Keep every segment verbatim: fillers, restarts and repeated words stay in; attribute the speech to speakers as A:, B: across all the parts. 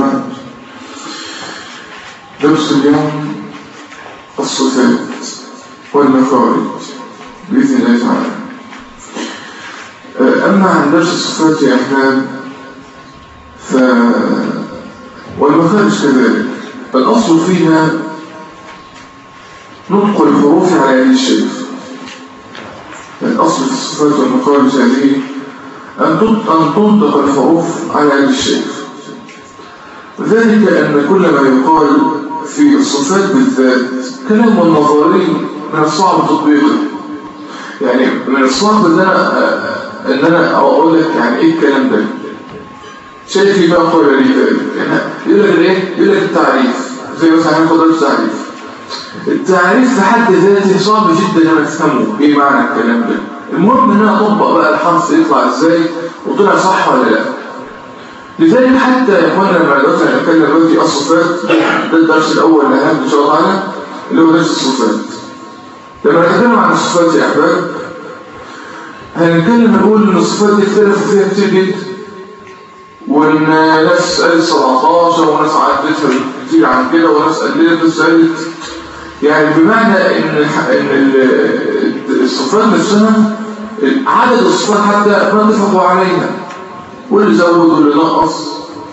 A: درس اليوم الصفات والمخارج بإذن الله تعالى. أما عن درس الصفات يا أحباب ف... والمخارج كذلك، الأصل فيها نطق الحروف على يد الشيخ. الأصل في الصفات والمخارج هذه أن تنطق الحروف على يد الشيخ، ذلك أن كل ما يقال في الصفات بالذات كلام نظري من الصعب تطبيقه. يعني من الصعب ان انا ان انا اقول لك يعني ايه الكلام ده. شايف بقى قول لي ذلك يقول لك ايه؟ يقول لك التعريف، زي مثلا هناخد التعريف. التعريف في حد ذاته صعب جدا ان انا افهمه ايه معنى الكلام ده. المهم ان انا اطبق بقى الحرف يطلع ازاي وطلع صح ولا لا. لذلك حتى يا اخوانا لما دلوقتي هنتكلم دلوقتي الصفات، ده الدرس الاول الاهم ان شاء الله تعالى اللي هو درس الصفات. لما نتكلم عن الصفات يا احباب هنتكلم نقول ان الصفات دي اختلفوا فيها كتير جدا، وان ناس قالت سبعتاشر وناس عدتها كتير عن كده وناس قللت وناس قالت، يعني بمعنى ان ان الصفات نفسها عدد الصفات حتى ما اتفقوا عليها، واللي زود واللي نقص.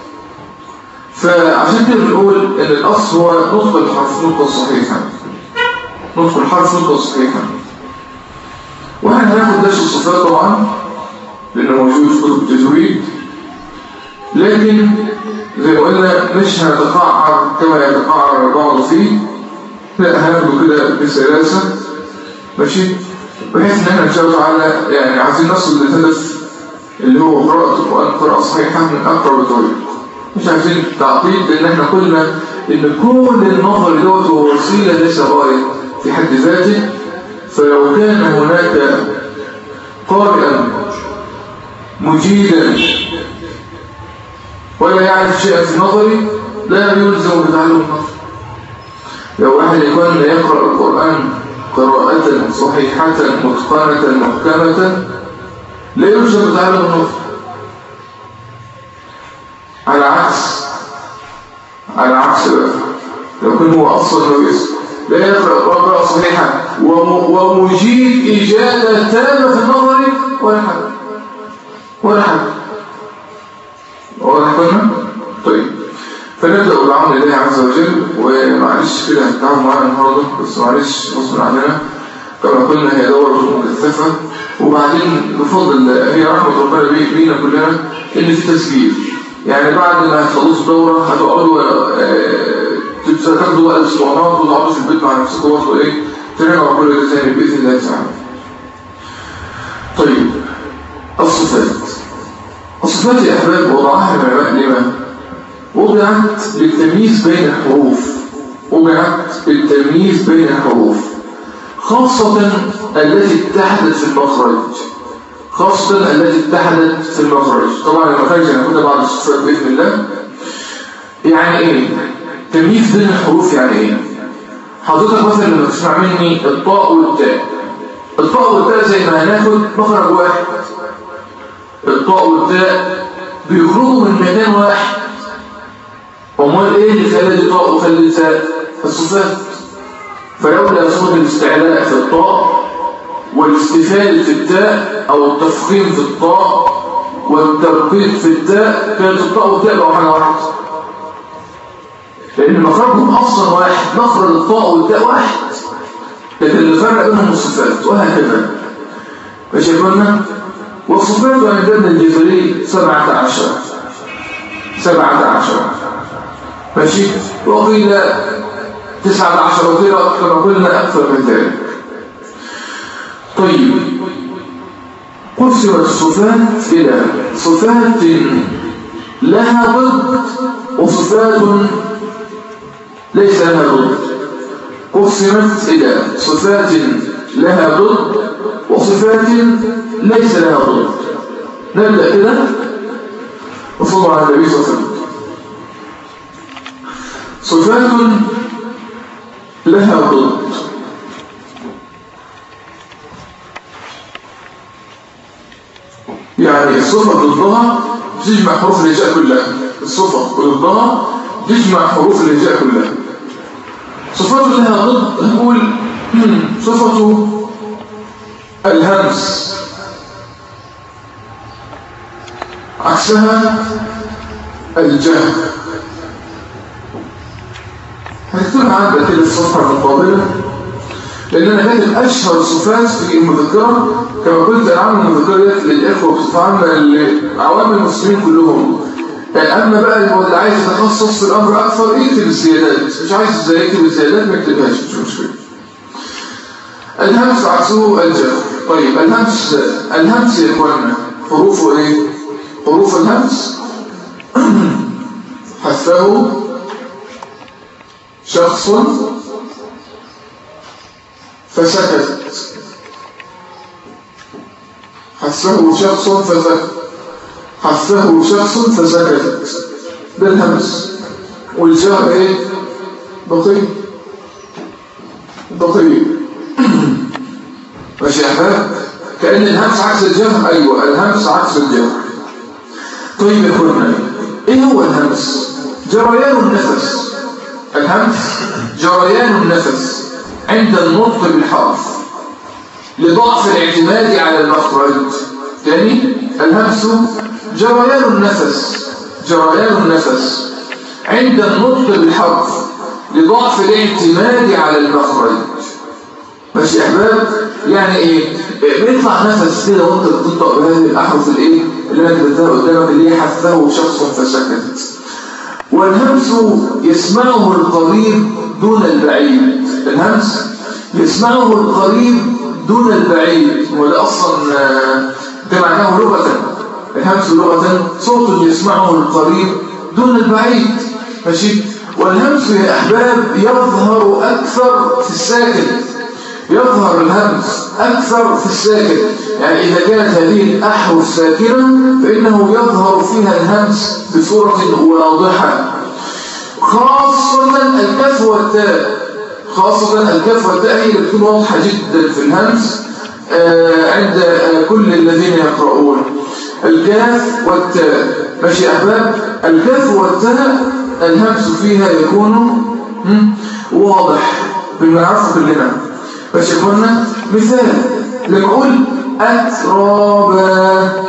A: فعشان كده بنقول ان الاصل هو نطق الحرف نطقا صحيحا، نطق الحرف نطقا صحيحا. واحنا هناخد درس الصفات طبعا لانه موجود في كتب التجويد، لكن زي ما قلنا مش هنتقعر كما يتقعر البعض فيه، لا هناخده كده بسلاسه ماشي، بحيث ان احنا ان شاء الله تعالى يعني عايزين نصل للهدف اللي هو قراءة القرآن قراءة صحيحة من أقرب طريق. مش عايزين تعطيل، لأن احنا قلنا إن كل النظر دوت هو وسيلة ليس غاية في حد ذاته. فلو كان هناك قارئا مجيدا ولا يعرف شيئا في نظري لا يلزم بتعلم النظر. لو واحد يكون يقرأ القرآن قراءة صحيحة متقنة محكمة لا يلزم بتعلم النظر. على عكس على عكس بقى لو كان هو أصلا نويس لا يقرأ قراءة صحيحة ومجيد إجادة تامة في النظر ولا حاجة ولا حاجة واضح كنا؟ طيب فنبدأ بالعمل لله عز وجل. ومعلش كده هنتعامل معانا النهارده بس معلش غصب عننا كما قلنا هي دورة مكثفة، وبعدين بفضل هي رحمة ربنا بينا كلنا ان في تسجيل. يعني بعد ما هتخلصوا الدورة هتقعدوا تاخدوا بقى الاسطوانات وتقعدوا في البيت مع نفسكم وتقولوا ايه تراجعوا كل ده تاني بإذن الله تعالى. طيب الصفات الصفات يا احباب وضعها العلماء لما؟ وضعت للتمييز بين الحروف، وضعت للتمييز بين الحروف خاصة التي اتحدت في المخرج، خاصة التي اتحدت في المخرج. طبعا المخرج هناخدها بعد الصفات بإذن الله. يعني ايه تمييز بين الحروف؟ يعني ايه؟ حضرتك مثلا لما تسمع مني الطاء والتاء، الطاء والتاء زي ما هناخد مخرج واحد، الطاء والتاء بيخرجوا من مكان واحد. امال ايه اللي خلى دي طاء وخلى تاء؟ الصفات. فلولا صفة الاستعلاء في الطاء والاستفال في التاء او التفخيم في الطاء والترقيق في التاء كانت الطاء والتاء بقوا حاجه واحده، لان مخرجهم اصلا واحد، مخرج الطاء والتاء واحد، لكن اللي فرق بينهم الصفات. وهكذا ماشي يا اخوانا. والصفات عند ابن الجزري سبعة عشر سبعة عشر ماشي، وقيل تسعة عشر وقيل كما قلنا أكثر من ذلك. طيب قسمت الصفات إلى صفات لها ضد وصفات ليس لها ضد. قسمت إلى صفات لها ضد وصفات ليس لها ضد. نبدأ كده وصلى على النبي صلى الله عليه وسلم. صفات لها ضد، يعني الصفة ضدها تجمع حروف الهجاء كلها. الصفة وضدها تجمع حروف الهجاء كلها. صفات لها ضد نقول صفة الهمس عكسها الجهر. هنكتبها عندك كده في الصفحة المقابلة، لأن أنا كاتب أشهر صفات في المذكرة كما قلت أنا عامل المذكرة للإخوة بصفة عامة لعوام المسلمين كلهم. أما بقى اللي عايز يتخصص في الأمر أكثر يكتب الزيادات، مش عايز إزاي يكتب الزيادات ما يكتبهاش، مش مشكلة. الهمس عكسه الجهر. طيب الهمس الهمس يا إخواننا حروفه إيه؟ حروف الهمس حثه شخص فسكت، حثه شخص فسكت، حثه شخص فسكت، ده الهمس. والجهر ايه؟ بطيء بطيء ماشي يا احباب؟ كأن الهمس عكس الجهر. ايوه الهمس عكس الجهر. طيب يا اخوانا ايه هو الهمس؟ جريان النفس. الهمس جريان النفس عند النطق بالحرف لضعف الاعتماد على المخرج. ثاني الهمس جريان النفس جريان النفس عند النطق بالحرف لضعف الاعتماد على المخرج. ماشي يا احباب؟ يعني ايه؟ بيطلع نفس كده وانت بتنطق بهذه الاحرف الايه اللي انا كتبتها قدامك اللي هي حثه شخص فسكت. والهمس يسمعه القريب دون البعيد. الهمس يسمعه القريب دون البعيد، وده اصلا ده معناه لغه. الهمس لغه صوت يسمعه القريب دون البعيد. ماشي. والهمس يا احباب يظهر اكثر في الساكن. يظهر الهمس أكثر في الساكن، يعني إذا كانت هذه الأحرف ساكنة فإنه يظهر فيها الهمس بصورة واضحة، خاصة الكاف والتاء. خاصة الكاف والتاء هي اللي بتكون واضحة جدا في الهمس عند كل الذين يقرؤون. الكاف والتاء ماشي يا أحباب؟ الكاف والتاء الهمس فيها يكون واضح بالمعرفة كلنا. ماشي يا اخوانا؟ مثال لما اقول اترابا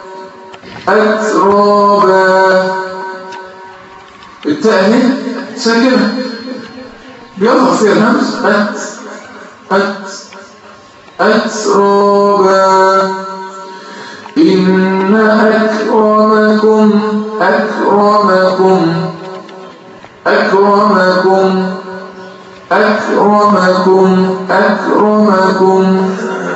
A: اترابا التاء اهي ساكنه بيظهر فيها الهمس ات ات اترابا. ان اكرمكم اكرمكم اكرمكم أكرمكم أكرمكم.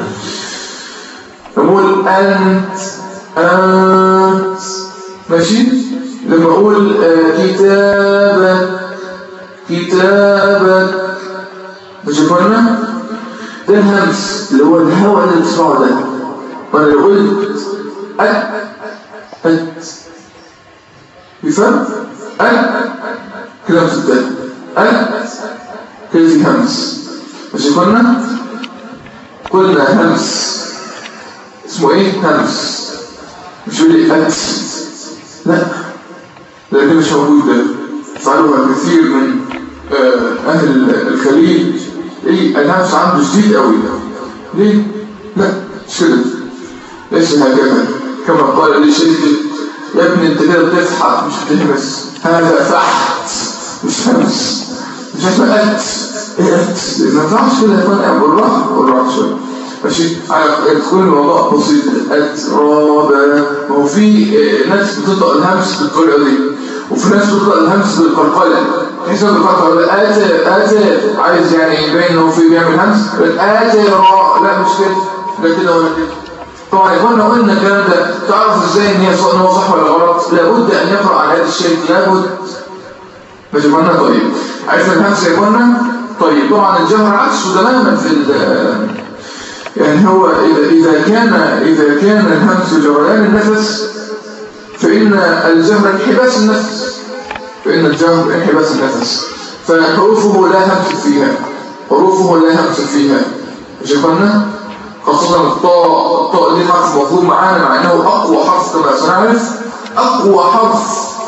A: نقول أنت أنت. ماشي. لما أقول كتابك كتابك ماشي فهمنا؟ ده الهمس اللي هو الهواء اللي بتسمعه ده. وأنا لو قلت أت أت بيفهم؟ أت كده بتبدأ أت كده في همس. ماشي قلنا؟ قلنا همس اسمه ايه؟ همس. مش يقول لي أت لا، لكن مش موجود. ده فعلوها كثير من آه أهل الخليج. ايه الهمس عنده شديد قوي ده. ليه؟ لا مش كده، ليس هكذا كما قال لي شيخ يا ابني انت كده بتفحط مش بتهمس، هذا فحت مش همس. مش اسمه أت إيه أت؟ ما ينفعش كده يا اخوان، بالراحة بالراحة شوية. ماشي. على تكون الموضوع بسيط. أترابا. ما هو في ناس بتطلق الهمس بالطريقة دي، وفي ناس بتطلق الهمس بالقلقلة. تحس ان القلقلة أت أت عايز يعني يبين انه في بيعمل همس. أت را لا مش كده، لا كده ولا كده. طبعا يا اخوان لو قلنا الكلام ده تعرف ازاي ان هي صح ولا غلط؟ لابد ان يقرأ على هذا الشيء، لابد. ماشي قلنا؟ طيب عرفنا الهمس يا اخوانا؟ طيب طبعا الجهر عكسه تماما في يعني هو إذا إذا كان إذا كان الهمس جريان النفس فإن الجهر انحباس النفس فإن الجهر انحباس النفس فحروفه لا همس فيها حروفه لا همس فيها. ماشي يا اخوانا؟ خاصة الطاء الطاء دي حرف مفهوم معانا، مع انه اقوى حرف كما سنعرف. اقوى حرف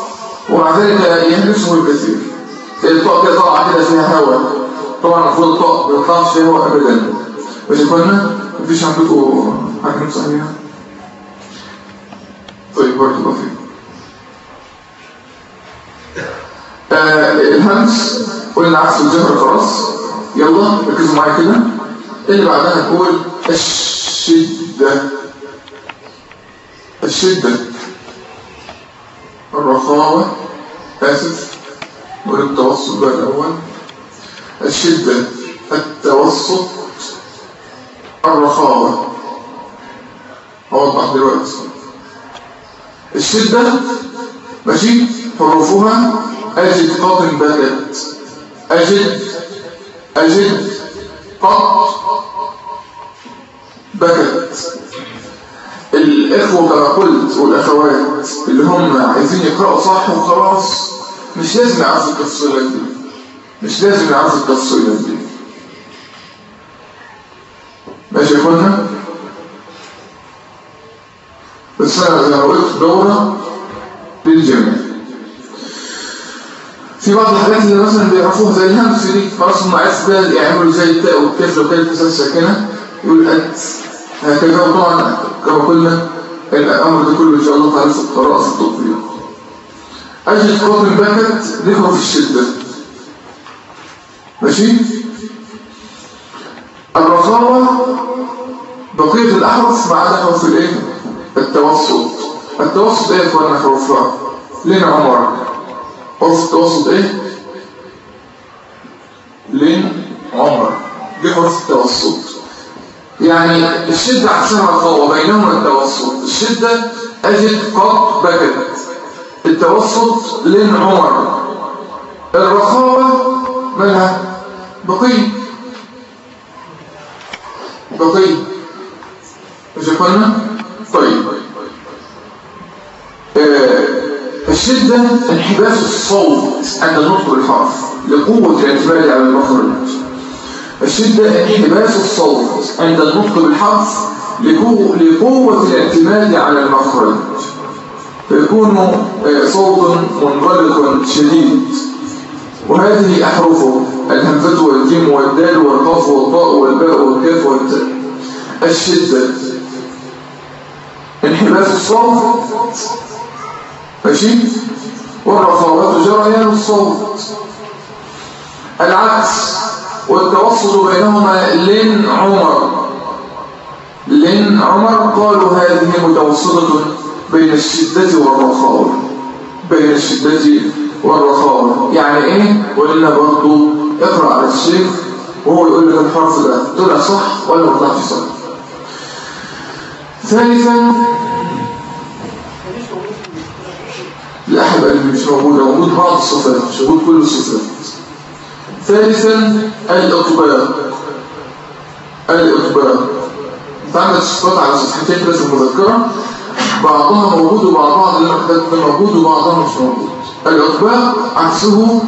A: ومع ذلك يحدثه الكثير. الطاقة كده طالعة كده فيها هواء، طبعا المفروض الطاقة ما يطلعش فيها هواء أبدا. مش قلنا مفيش عندكم حاجة صحيحة؟ طيب بارك الله فيك. آه الهمس قلنا عكس الجهر خلاص. يلا ركزوا معايا كده. اللي بعدها نقول الشدة. الشدة الرخاوة، آسف نقول التوسط بقى الأول. الشدة، التوسط، الرخاوة. أوضح دلوقتي. الشدة ماشي حروفها أجد قط بكت، أجد أجد قط بكت. الإخوة كما قلت والأخوات اللي هم عايزين يقرأوا صح وخلاص مش لازم يعرفوا التفصيلات دي، مش لازم يعرفوا التفصيلات دي. ماشي يا اخوانا؟ بس أنا زي ما قلت دورة للجميع. في بعض الحاجات اللي مثلا بيعرفوها زي الهمس دي خلاص هم عارف بقى يعملوا زي التاء والكاف لو كانت تسال ساكنه يقول أنت هكذا. وطبعا كما قلنا الأمر ده كله إن شاء الله تعالى في القراءة في التطبيق. أجد قط بكت ذكره في الشدة. ماشي؟ الرخاوة بقية الأحرف ما عدا حرف الإيه؟ التوسط. التوسط إيه يا إخوانا حروفها؟ لين عمر. حرف التوسط إيه؟ لين عمر. دي حروف التوسط. يعني الشدة عكسها الرخاوة بينهما التوسط. الشدة أجد قط بكت، التوسط لين عمر. الرخاوة مالها؟ بقية بقية. مش قلنا؟ طيب آه الشدة انحباس الصوت عند نطق الحرف لقوة الاعتماد على المخرج. الشدة انحباس الصوت عند النطق بالحرف لقوة الاعتماد على المخرج، فيكون صوت منغلق شديد. وهذه أحرفه الهمزة والجيم والدال والقاف والطاء والباء والكاف والتاء. الشدة انحباس الصوت ماشي، والرخاوة جريان الصوت. العكس والتوسط بينهما لين عمر. لين عمر قالوا هذه متوسطة بين الشدة والرخاوة. بين الشدة والرخاوة يعني ايه؟ وإلا برضو اقرأ على الشيخ وهو يقول لك الحرف ده طلع صح ولا ما طلعش صح. ثالثا الأحب اللي مش موجودة، موجود بعض الصفات مش موجود كل الصفات. ثالثا الإطباق. الإطباق انت عندك الصفات على صفحتين كده في المذكرة، بعضها موجود وبعضها اللي محتاج موجود وبعضها مش موجود. الإطباق عكسه،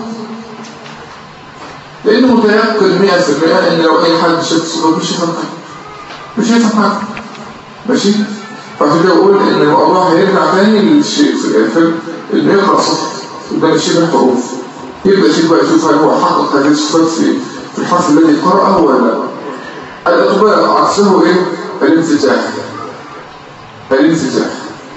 A: لأنه متيقن مئة في المئة إن لو أي حد شاف الصفات مش يفهم حاجة، مش يفهم حاجة. ماشي؟ فعشان كده بقول إن الله هيرجع تاني للشيء في الآخر إنه يقرأ صح قدام الشيء بالحروف، يبدأ الشيء بقى يشوف هل هو حقق هذه الصفات في في الحرف الذي قرأه ولا لا. الإطباق عكسه إيه؟ الانفتاح. الانفتاح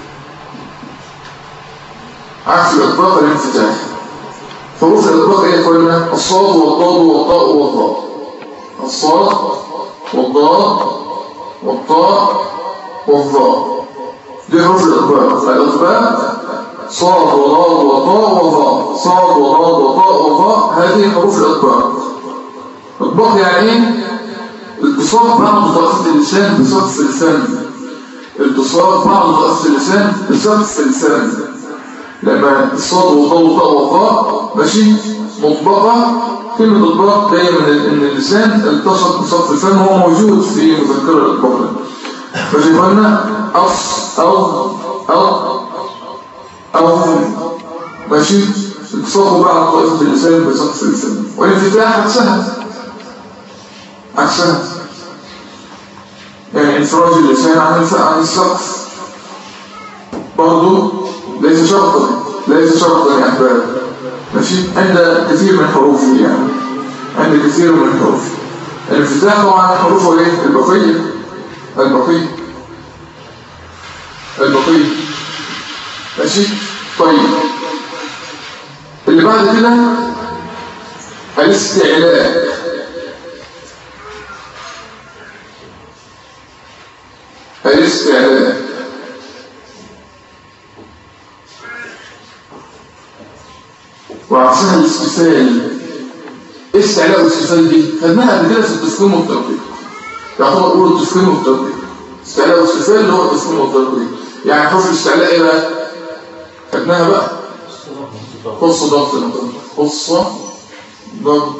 A: عكس الإطباق الانفتاح. حروف الإطباق إيه قلنا؟ الصاد والضاد والطاء والضاء. الصاد والضاد والطاء والضاء دي حروف الإطباق. الإطباق صاد وضاد وطاء وضاء. صاد وضاد وطاء وضاء هذه حروف الإطباق. إطباق يعني إيه؟ التصاق بعض طرف اللسان بسقف الفم. التصاق بعض طرف اللسان بسقف الفم. لما الصاد والضاد والطاء والطاء ماشي مطبقة. كلمة إطباق جاية من إن اللسان التصق بسقف الفم، هو موجود في مذكرة الإطباق. ماشي قلنا أص أو أو أو ماشي التصاق بعض طرف اللسان بسقف الفم. والانفتاح عكسها عكسها يعني انفراج اللسان عن عن السقف برضو ليس شرطا. ليس شرطا يا أحباب، ماشي، عند كثير من حروفه، يعني عند كثير من حروفه. الانفتاح طبعا حروفه ايه؟ البقية البقية البقية ماشي. طيب اللي بعد كده الاستعلاء. الاستعلاء وعكسها الاستفال. استعلاء واستفال دي خدناها قبل كده في التفخيم والترقيق، يعتبر اول التفخيم والترقيق. استعلاء واستفال اللي هو التفخيم والترقيق. يعني حرف الاستعلاء ايه بقى؟ خدناها بقى خص ضغط خص ضغط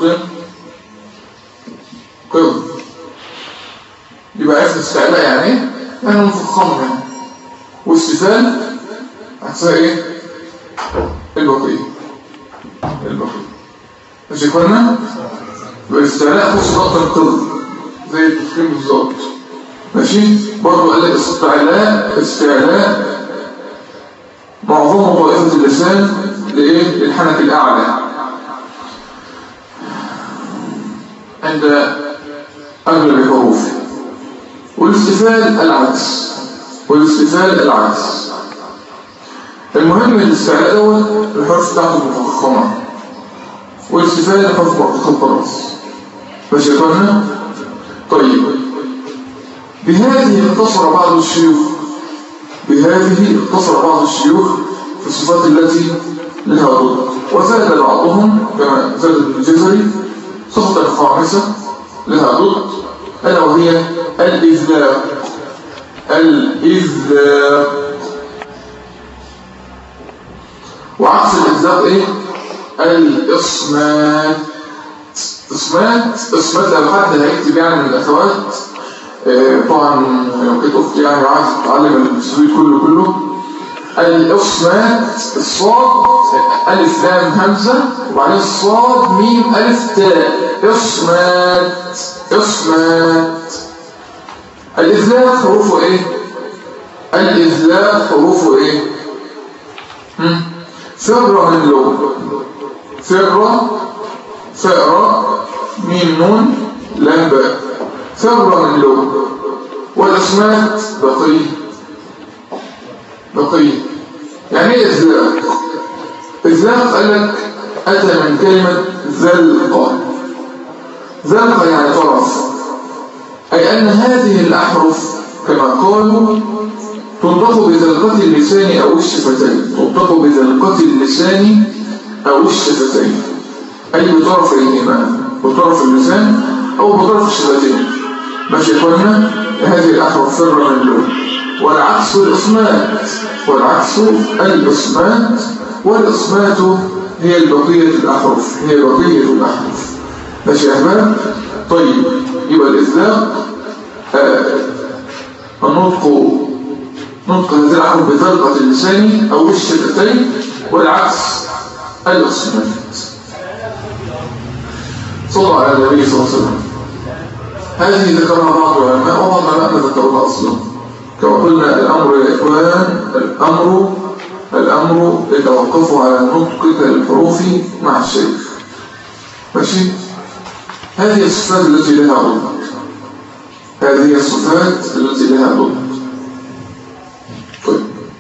A: قرض. يبقى عرفت الاستعلاء يعني ايه؟ يعني مفخم يعني. واستفال عكسها ايه؟ البقية البقية ماشي كنا؟ والاستعلاء خص ضغط القرض زي التفخيم بالظبط ماشي. برضو قال لك استعلاء استعلاء معظم طائفة اللسان لإيه؟ للحنك الأعلى عند أغلب الحروف. والاستفال العكس والاستفال العكس. المهم الاستعلاء دوت الحرف بتاعته مفخمة، والاستفال الحرف مخطرة ماشي يا اخوانا. طيب بهذه اقتصر بعض الشيوخ بهذه اقتصر بعض الشيوخ في الصفات التي لها ضد، وزاد بعضهم كما زاد ابن الجزري صفة خامسة لها ضد، ألا وهي الإذلاق. الإذلاق وعكس الإذلاق إيه؟ الإصمات. إصمات إصمات لو حد هيكتب يعني من الأخوات طبعا لو كنت أختي يعني عايز تتعلم التسويق كله كله الإصمات الصاد ألف لام همزة وبعدين الصاد ميم ألف تاء. إصمات إصمات. الإذلاق حروفه إيه؟ الإذلاق حروفه إيه؟ هم؟ فر من لو فر فأر ميم نون لام باء. فر من لو. والإصمات بقي بقي. يعني ايه إذلاق؟ إذلاق قال لك أتى من كلمة ذلق. ذلق يعني طرف، أي أن هذه الأحرف كما قالوا تنطق بذلقة اللسان أو الشفتين. تنطق بذلقة اللسان أو الشفتين، أي بطرفيهما، بطرف اللسان أو بطرف الشفتين ماشي يا اخوانا. هذه الأحرف فر من لون. والعكس الإصمات والعكس الإصمات. والإصمات هي البقية الأحرف هي بقية الأحرف ماشي يا أحباب. طيب يبقى الإذلاق آه النطق نطق هذه الأحرف بذلقة اللسان أو الشفتين، والعكس الإصمات. صلى على النبي صلى الله عليه وسلم. هذه ذكرها بعض العلماء وبعض العلماء ما ذكروها أصلا. كما قلنا الأمر يا إخوان الأمر الأمر يتوقف على نطقك الحروف مع الشيخ ماشي. هذه الصفات التي لها ضد هذه الصفات التي لها ضد. طيب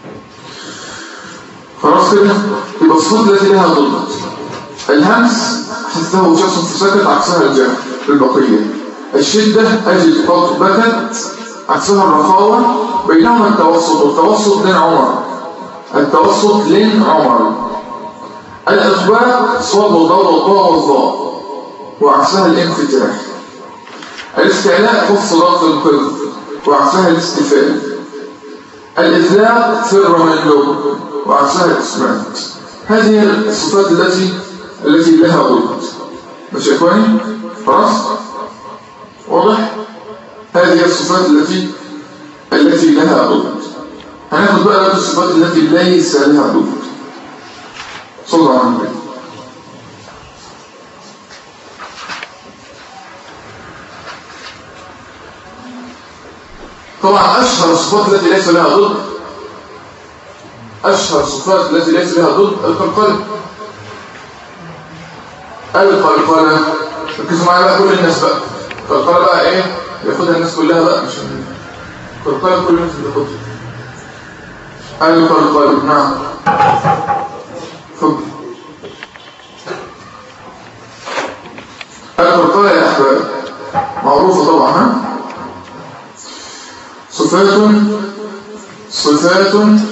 A: خلاص كده يبقى الصفات التي لها ضد. الهمس حثه شخص فسكت عكسها الجهل بالبقية. الشدة أجد قد بكت عكسها الرخاوة. بينهما التوسط والتوسط لين عمر التوسط لين عمر. الإخبار صاد وضوء والضاء والضاء وعكسها الانفتاح. الاستعلاء خف ضغط القرض وعكسها الاستفال. الإذلاق فر من لون وعكسها الإصمات. هذه الصفات التي التي لها ضد مش يا اخواني؟ خلاص واضح؟ هذه الصفات التي التي لها ضد. هناخد بقى الصفات التي ليس لها ضد. صلى على النبي. طبعا اشهر الصفات التي ليس لها ضد أشهر الصفات التي ليس لها ضد القلقلة. القلقلة ركزوا معايا بقى كل الناس بقى. القلقلة بقى إيه؟ ياخدها الناس كلها بقى، مش القلقلة كل الناس بتاخدها. القلقلة نعم فضل. القلقلة يا أحباب معروفة طبعا، ها؟ صفات صفات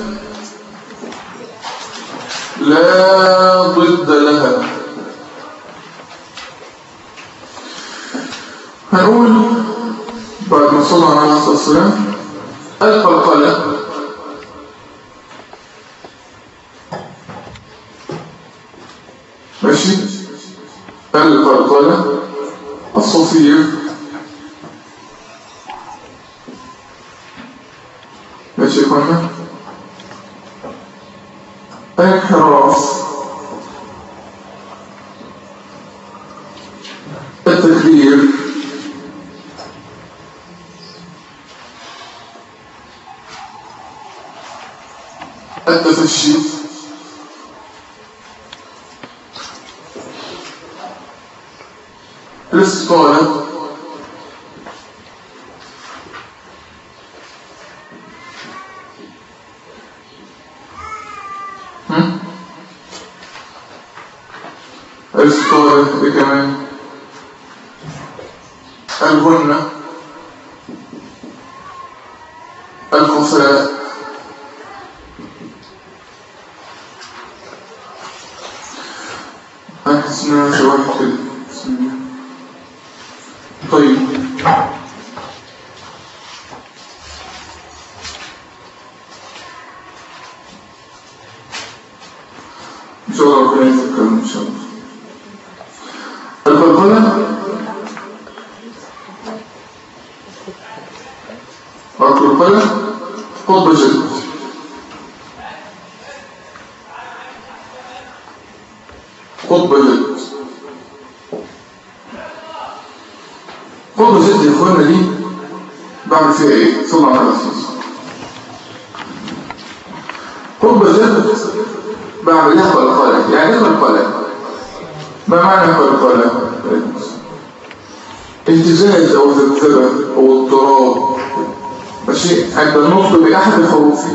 A: لا ضد لها. هنقول بعد ما صلى الله عليه وسلم القلقلة ماشي. القلقلة الصفير ماشي يا اخوانا. الانحراف، التكبير، التفشي، الاستطالة، الاستطالة دي كمان، الغنة، الخفاء، أحسنا شواهد كده. بسم الله. طيب إن شاء الله ربنا يذكرنا إن شاء الله. القلقلة القلقلة قطب جد. قطب جد قطب جد يا اخوانا دي بعمل فيها ايه؟ صلى الله عليه وسلم. قطب جد بعمل لها قلقلة. يعني ايه قلقلة؟ ما معنى قلقلة؟ اهتزاز او ذبذبة او اضطراب ماشي عند النطق بأحد حروفه.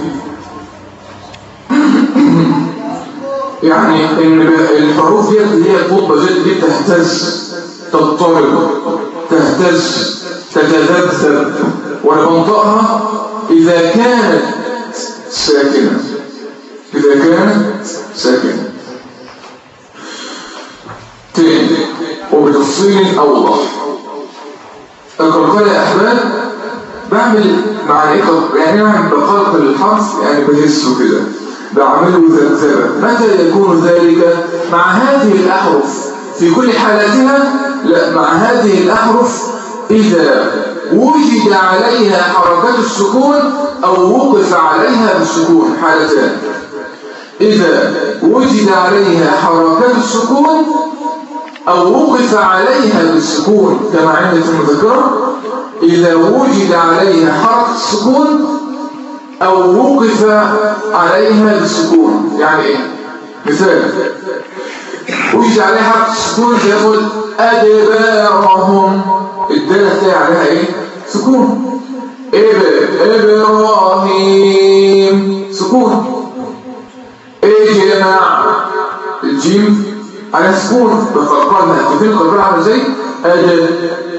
A: يعني ان الحروف دي اللي هي القطبة جد دي تهتز، تضطرب، تهتز، تتذبذب، وننطقها إذا كانت ساكنة. إذا كانت ساكنة تاني وبتفصيل أوضح. القلقلة يا أحباب بعمل مع الإقرار، يعني أنا بقلقل الحرف يعني بهزه كده، بعمله ذبذبة. متى يكون ذلك؟ مع هذه الأحرف في كل حالاتها؟ لا، مع هذه الأحرف إذا وجد عليها حركة السكون أو وقف عليها بالسكون. حالتان: إذا وجد عليها حركة السكون أو وقف عليها بالسكون، كما عندنا في المذكرة إذا وجد عليها حركة السكون أو وقف عليها بالسكون. يعني إيه؟ مثال: وجد عليها حركة السكون فيقول أدبارهم، الدالة تلاقي عليها إيه؟ سكون. إبراهيم سكون. إجماع الجيم على سكون بقلقلها. فين القلقلة عامل زي أدب.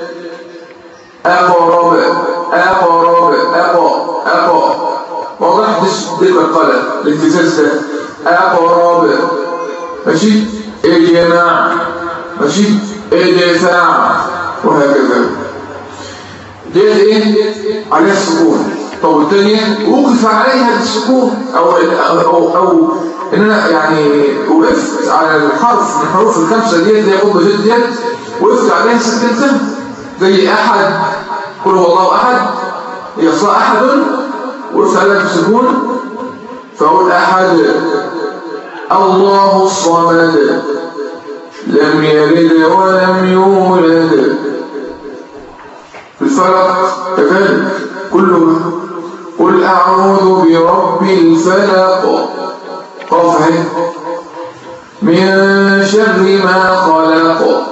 A: أقرب أقرب أقا أقا واضح دي القلقلة الامتزاز ده. أقرب ماشي. إجماع ماشي. إدفاع وهكذا. دي ايه؟ عليها السكون. طب الثانية وقف عليها بالسكون أو أو أو إن أنا يعني وقفت على الحرف من الحروف الخمسة ديت اللي هي قطب جد ديت، وقفت عليها سكنتها زي أحد. قل هو الله أحد، يصلى أحد، وقفت عليها بالسكون فأقول أحد. الله الصمد لم يلد ولم يولد. في الفلق كذلك كله. قل أعوذ برب الفلق شر ما خلق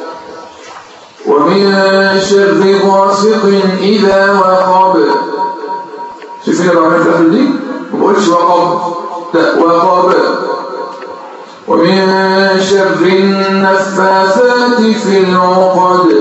A: ومن شر غاسق إذا وقب. شايفين الرحمن في الآخر دي؟ ما بقولش وقب، لا وقب. ومن شر النفاثات في العقد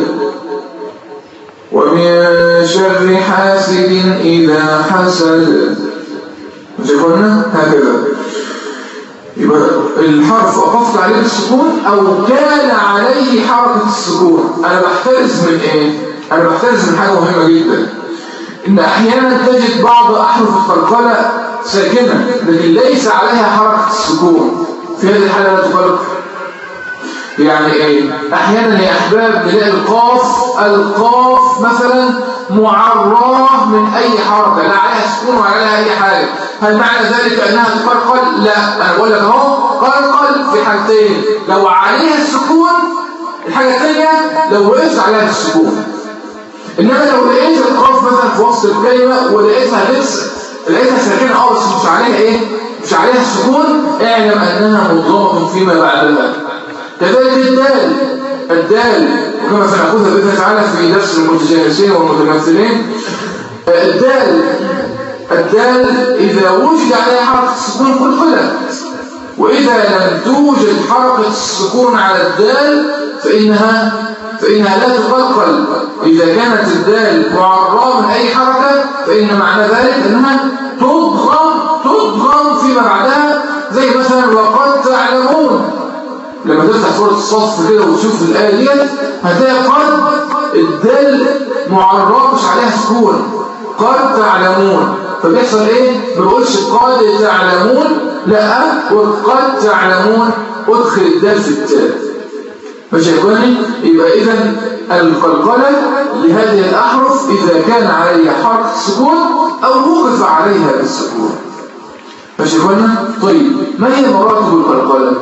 A: ومن شر حاسد إذا حسد. مش قلنا هكذا؟ يبقى الحرف وقفت عليه بالسكون أو كان عليه حركة السكون. أنا بحترز من إيه؟ أنا بحترز من حاجة مهمة جدا، إن أحيانا تجد بعض أحرف القلقلة ساكنة لكن ليس عليها حركة السكون. في هذه الحالة لا تقلق. يعني إيه؟ أحيانا يا أحباب نلاقي القاف القاف مثلا معراه من أي حركة، لا عليها سكون ولا عليها أي حاجة. هل معنى ذلك أنها تقلقل؟ لا، أنا بقول لك أهو قلقل في حالتين، لو عليها السكون. الحاجة الثانية لو وقفت عليها السكون. إنما لو لقيت القاف مثلا في وسط الكلمة ولقيتها لسه لقيتها ساكنة أه بس مش عليها إيه؟ مش عليها السكون، اعلم أنها مضغمة فيما بعدها. كذلك الدال الدال وكما سنأخذها بإذن الله تعالى في درس المتجانسين والمتمثلين. الدال الدال إذا وجد عليها حركة السكون قلقلت، وإذا لم توجد حركة السكون على الدال فإنها فإنها لا تقلقل. إذا كانت الدال معرّة من أي حركة فإن معنى ذلك أنها تضغم تضغم فيما بعدها. زي مثلا وقد تعلمون، لما تفتح سورة الصف كده وتشوف الآية دي هتلاقي قد الدال معرّة مش عليها سكون، قد تعلمون. فبيحصل ايه؟ ما بقولش قد تعلمون، لا، وقد تعلمون ادخل الدال في التاء. ماشي يا اخواني؟ يبقى اذا القلقله لهذه الاحرف اذا كان عليها حرف السكون او وقف عليها بالسكون. ماشي يا اخواني؟ طيب ما هي مراتب القلقله؟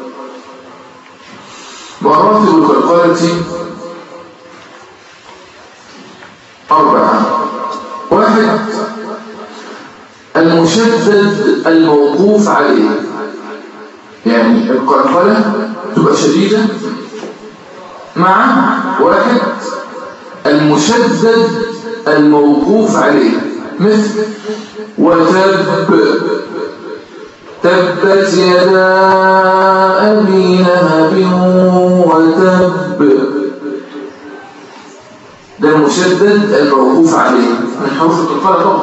A: مراتب القلقله اربعه. واحد، المشدد الموقوف عليه، يعني القلقلة تبقى شديدة مع واحد المشدد الموقوف عليه، مثل وتب تبت يدا أبي لهب وتب. ده المشدد الموقوف عليه من حروف القلقلة طبعا.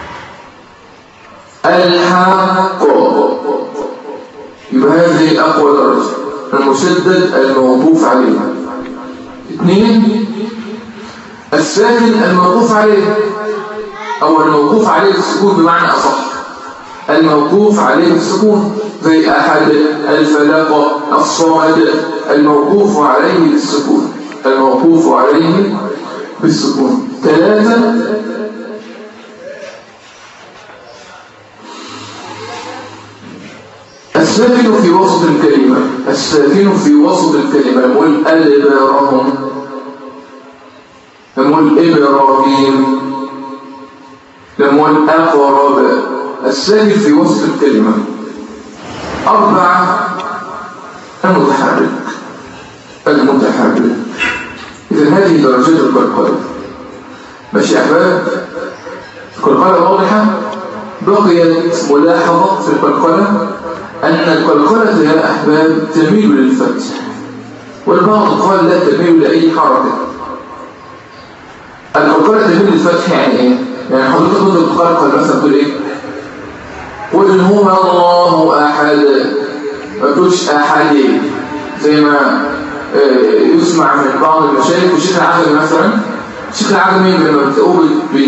A: الحق، يبقى هذه أقوى درجة، المشدد الموقوف عليه. اثنين، الساكن الموقوف عليه أو الموقوف عليه السكون بمعنى أصح، الموقوف عليه السكون زي أحد، الفلاق، الصمد، الموقوف عليه بالسكون الموقوف عليه بالسكون. ثلاثة، الساكن في وسط الكلمة الساكن في وسط الكلمة نقول أدبارهم، نقول إبراهيم، نقول أقرب. الساكن في وسط الكلمة. أربعة، المتحرك المتحرك إذن هذه درجات القلقلة. ماشي يا أحباب؟ القلقلة واضحة. بقيت ملاحظة في القلقلة أن القلقلة يا أحباب تميل للفتح، والبعض قال لا تميل لأي حركة. القلقلة تميل للفتح يعني إيه؟ يعني حضرتك كنت بتقلقل مثلا تقول إيه؟ قل هو الله أحد، ما تقولش أحد زي ما يسمع من بعض المشايخ. والشيخ العجمي مثلا، الشيخ العجمي لما بتقول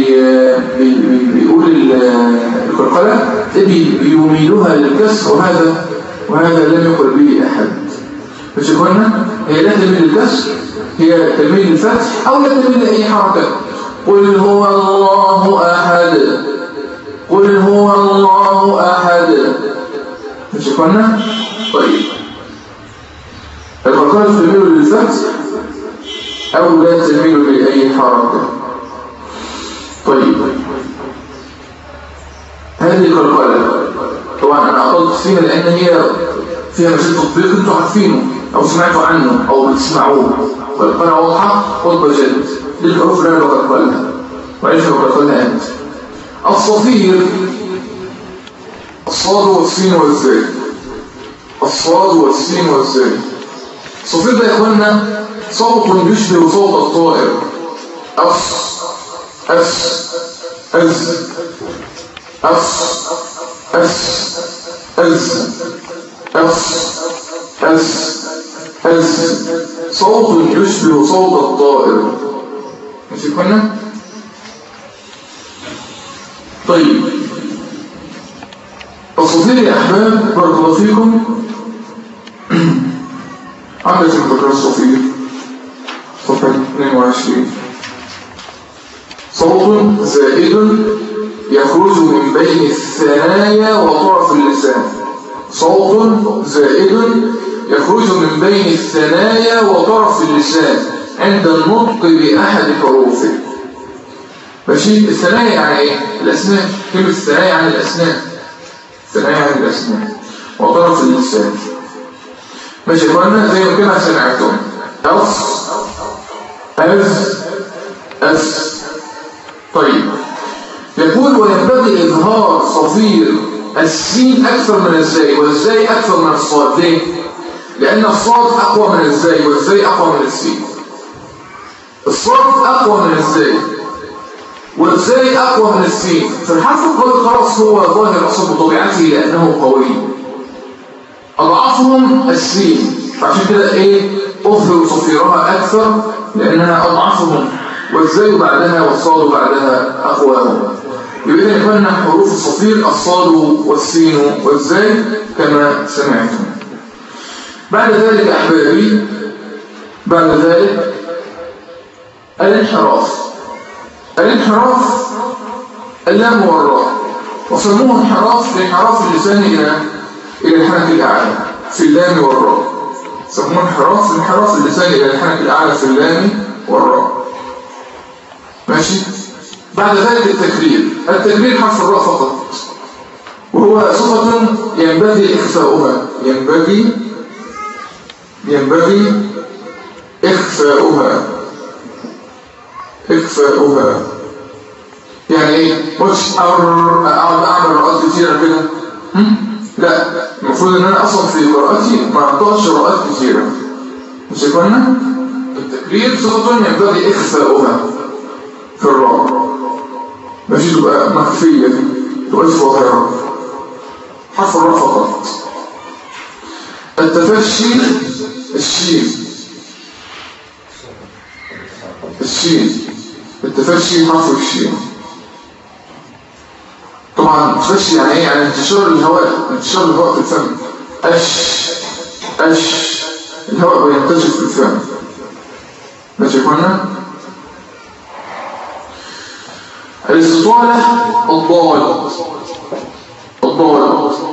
A: بيقول القلقلة بيميلوها للكسر، وهذا وهذا لم يقل به أحد. مش قلنا هي لا تميل للكسر، هي تميل للفتح أو لا تميل لأي حركة. قل هو الله أحد، قل هو الله أحد. مش قلنا؟ طيب القلقلة تميل للفتح أو لا تميل لأي حركة. طيب هذه القلقلة طبعا أنا أطلت فيها لأن هي فيها مجال تطبيق انتوا عارفينه او سمعتوا عنه او بتسمعوه، والقناة واضحة خطبة جد للحروف اللي انا بقولها وعيش بقولها انت. الصفير الصاد والسين والزاي، الصاد والسين والزاي. الصفير ده يا اخوانا صوت يشبه صوت الطائر، أس أس أز أس أس أز أس أس أز، صوت يشبه صوت الطائر. ماشي كنا؟ طيب الصفير يا أحباب بارك الله فيكم عندك المذكرة الصفير صفحة اثنين وعشرين. صوت زائد يخرج من بين الثنايا وطرف اللسان، صوت زائد يخرج من بين الثنايا وطرف اللسان عند النطق بأحد حروفه. ماشي. الثنايا يعني ايه؟ الأسنان. كلمة الثنايا يعني الأسنان، الثنايا يعني الأسنان وطرف اللسان. ماشي يا اخوانا زي ما كده سمعتم أف أز أس. طيب يقول وينبغي إظهار صفير السين أكثر من الزاي والزاي أكثر من الصاد. ليه؟ لأن الصاد أقوى من الزاي والزاي أقوى من السين. الصاد أقوى من الزاي والزاي أقوى من السين، فالحرف القوي خلاص هو ظاهر أصل بطبيعته لأنه قوي. أضعافهم السين، فعشان كده إيه أظهر صفيرها أكثر لأنها أضعافهم، والزاي بعدها والصاد بعدها أقواهم. يبقى إذا يكون حروف الصفير الصاد والسين والزاي كما سمعتم. بعد ذلك أحبابي بعد ذلك الانحراف. الانحراف اللام والراء، وسموه انحراف لانحراف اللسان إلى إلى الحنك الأعلى في اللام والراء. سموه انحراف لانحراف اللسان إلى الحنك الأعلى في اللام والراء. ماشي. بعد ذلك التكرير. التكرير حرف الراء فقط، وهو صفة ينبغي إخفاؤها ينبغي ينبغي إخفاؤها إخفاؤها يعني إيه؟ مش أقعد أعمل رؤات كتيرة كده، لا، المفروض إن أنا أصلا في قراءتي ما أعطاش رؤات كتيرة. مش يقولنا التكرير صفة ينبغي إخفاؤها في الراء، ماشي، تبقى مخفية تبقى ظاهرة حرف الراء فقط. التفشي الشين الشين التفشي حرف الشين. طبعا التفشي يعني ايه؟ يعني انتشار الهواء انتشار الهواء في الفم. اش اش الهواء بينتشر في الفم. ماشي يا اخوانا. الاستطالة الضاد الضاد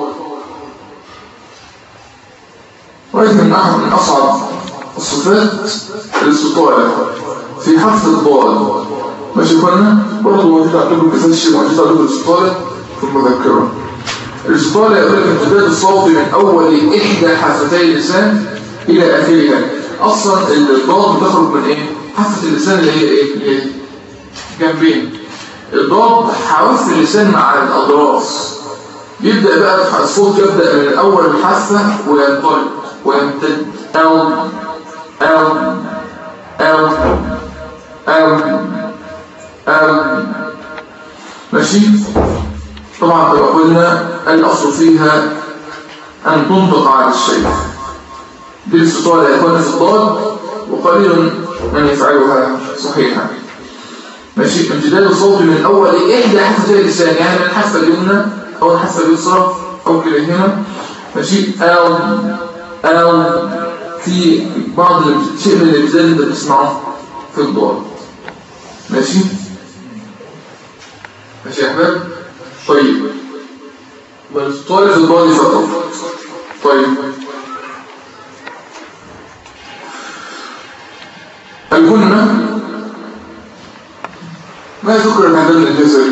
A: وإذ من من أصعب الصفات الاستطالة في حرف الضاد. ماشي يقولنا برضه موجود عندكم كفشي موجود عندكم الاستطالة في المذكرة. الاستطالة يقول لك امتداد الصوت من أول إحدى حافتي اللسان إلى آخرها. أصلا الضاد بتخرج من إيه؟ حافة اللسان اللي هي إيه؟ اللي هي جنبين. الضاد حواف اللسان مع الأضراس. يبدأ بقى الصوت يبدأ من أول الحافة وينطلق ويمتد أو أو أو أو أو ماشي. طبعا كما قلنا الأصل فيها أن تنطق على الشيء. دي الاستطالة يكون في الضاد وقليل من يفعلها صحيحا. ماشي. امتداد الصوت من أول إحدى حفتي اللسان، يعني من الحافة اليمنى أو الحافة اليسرى أو كلاهما. ماشي. أو أو في بعض شيء من الابتداد اللي بتسمعه في الضاد. ماشي. ماشي يا أحباب. طيب والاستطالة في الضاد فقط. طيب الجنة ما ذكر العدم الجزري